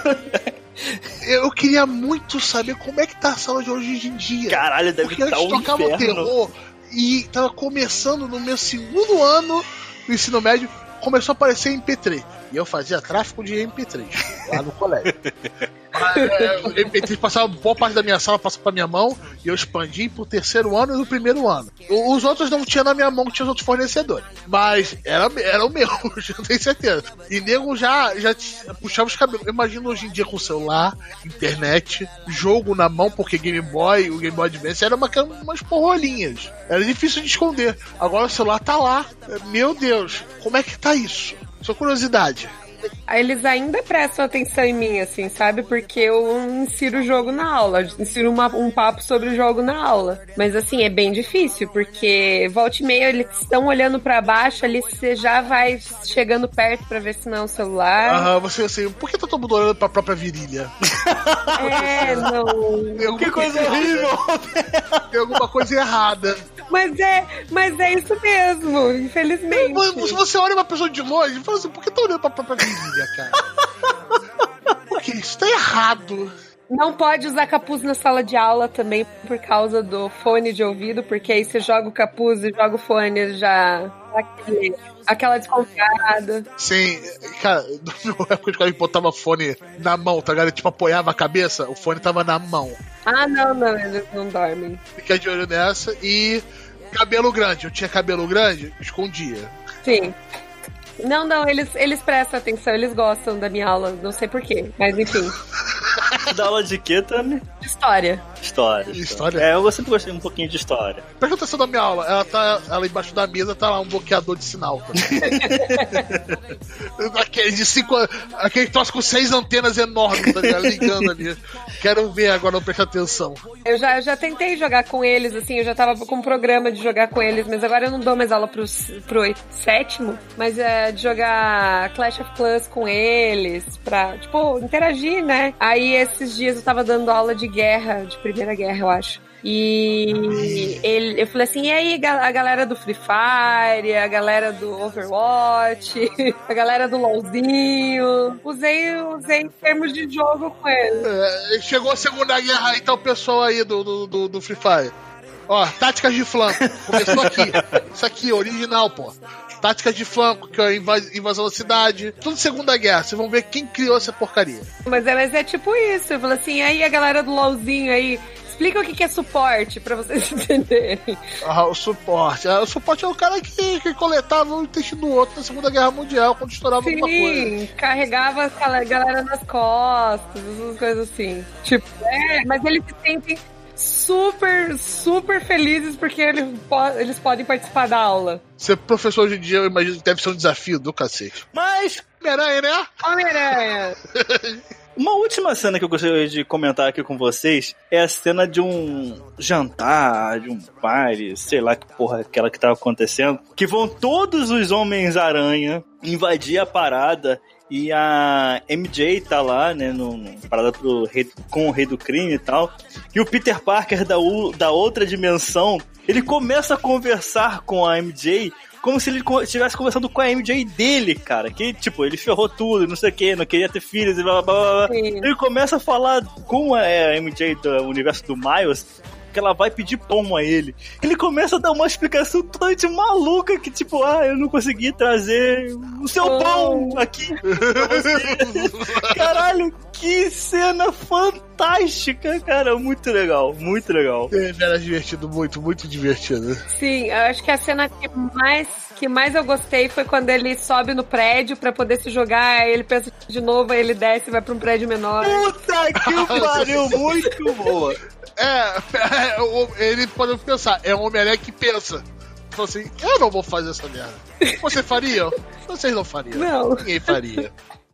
Eu queria muito saber como é que tá a sala de hoje em dia. Caralho, deve Porque estar antes um tocava o inferno. terror e tava começando no meu segundo ano do ensino médio, começou a aparecer M P três. E eu fazia tráfico de M P três lá no colégio. Ah, é, o M P três passava, boa parte da minha sala passava pra minha mão e eu expandi pro terceiro ano e no primeiro ano. O- Os outros não tinha na minha mão, tinha os outros fornecedores. Mas era, era o meu, já tenho certeza. E nego já, já t- puxava os cabelos. Eu imagino hoje em dia com celular, internet, jogo na mão, porque Game Boy, o Game Boy Advance era uma, umas porrolinhas. Era difícil de esconder. Agora o celular tá lá. Meu Deus, como é que tá isso? Só curiosidade. Eles ainda prestam atenção em mim, assim, sabe? Porque eu insiro o jogo na aula, insiro uma- um papo sobre o jogo na aula. Mas, assim, é bem difícil, porque volta e meia eles estão olhando pra baixo, ali você já vai chegando perto pra ver se não é um celular. Aham, você assim, por que tá todo mundo olhando pra própria virilha? É, não. Tem alguma Que coisa horrível! Tem alguma coisa errada. Mas é, mas é isso mesmo, infelizmente. Mas se você olha uma pessoa de longe e fala assim, por que tá olhando pra própria virilha, cara? Por que? Isso tá errado. Não pode usar capuz na sala de aula também por causa do fone de ouvido, porque aí você joga o capuz e joga o fone já dá aquele- aquela desconfiada. Sim, cara, no meu época de quando botava fone na mão, tá ligado? Tipo, apoiava a cabeça, o fone tava na mão. Ah, não, não, eles não dormem. Fica de olho nessa e cabelo grande. Eu tinha cabelo grande, escondia. Sim. Não, não, eles, eles prestam atenção, eles gostam da minha aula, não sei porquê, mas enfim. Da aula de quê, Tami? História. História. História? É, eu sempre gostei um pouquinho de história. Presta atenção na minha aula, ela tá, ela embaixo da mesa tá lá um bloqueador de sinal. Tá? Aquele de cinco, aquele troço com seis antenas enormes, tá ligado? Ligando ali. Quero ver agora, não prestar atenção. Eu já, eu já tentei jogar com eles, assim, eu já tava com um programa de jogar com eles, mas agora eu não dou mais aula pro, pro oito- sétimo, mas é de jogar Clash of Clans com eles, pra, tipo, interagir, né? Aí esses dias eu tava dando aula de guerra, de Primeira Guerra, eu acho. E ele, eu falei assim, e aí ga- a galera do Free Fire, a galera do Overwatch, a galera do LOLzinho. Usei, usei termos de jogo com eles. É, chegou a Segunda Guerra, então o pessoal aí do, do, do, do Free Fire. Ó, táticas de flanco. Começou aqui. Isso aqui, original, pô. Táticas de flanco, que é a invas- invasão da cidade. Tudo Segunda Guerra. Vocês vão ver quem criou essa porcaria. Mas é, mas é tipo isso. Eu falei assim, e aí a galera do LOLzinho aí, explica o que que é suporte pra vocês entenderem. Ah, o suporte. Ah, o suporte é o cara que, que coletava o intestino do outro na Segunda Guerra Mundial quando estourava alguma coisa. Sim, carregava a galera nas costas, essas coisas assim. Tipo, é, mas eles se sentem super, super felizes porque eles, po- eles podem participar da aula. Ser professor hoje em dia, eu imagino que deve ser um desafio do cacete. Mas, Homem-Aranha, né? Homem-Aranha! uma última cena que eu gostaria de comentar aqui com vocês é a cena de um jantar, de um baile, sei lá que porra é aquela que tava acontecendo, que vão todos os Homens-Aranha invadir a parada e a M J tá lá, né, no, no parada pro rei, com o rei do crime e tal, e o Peter Parker da, u, da outra dimensão, ele começa a conversar com a M J como se ele estivesse conversando com a M J dele, cara. Que, tipo, ele ferrou tudo, não sei o que, não queria ter filhos e blá blá blá blá. Ele começa a falar com a M J do universo do Miles que ela vai pedir pão a ele. Ele começa a dar uma explicação totalmente maluca, que tipo, ah, eu não consegui trazer o seu oh. pão aqui pra você. Caralho, que cena fantástica, cara, muito legal, muito legal. Era divertido, muito, muito divertido. Sim, eu acho que a cena que mais, que mais eu gostei foi quando ele sobe no prédio pra poder se jogar, aí ele pensa de novo, aí ele desce e vai pra um prédio menor. Puta que pariu, muito boa. É, é, ele pode pensar, é um Homem-Aranha que pensa. Fala assim, eu não vou fazer essa merda. Você faria? Vocês não fariam. Não. Ninguém faria.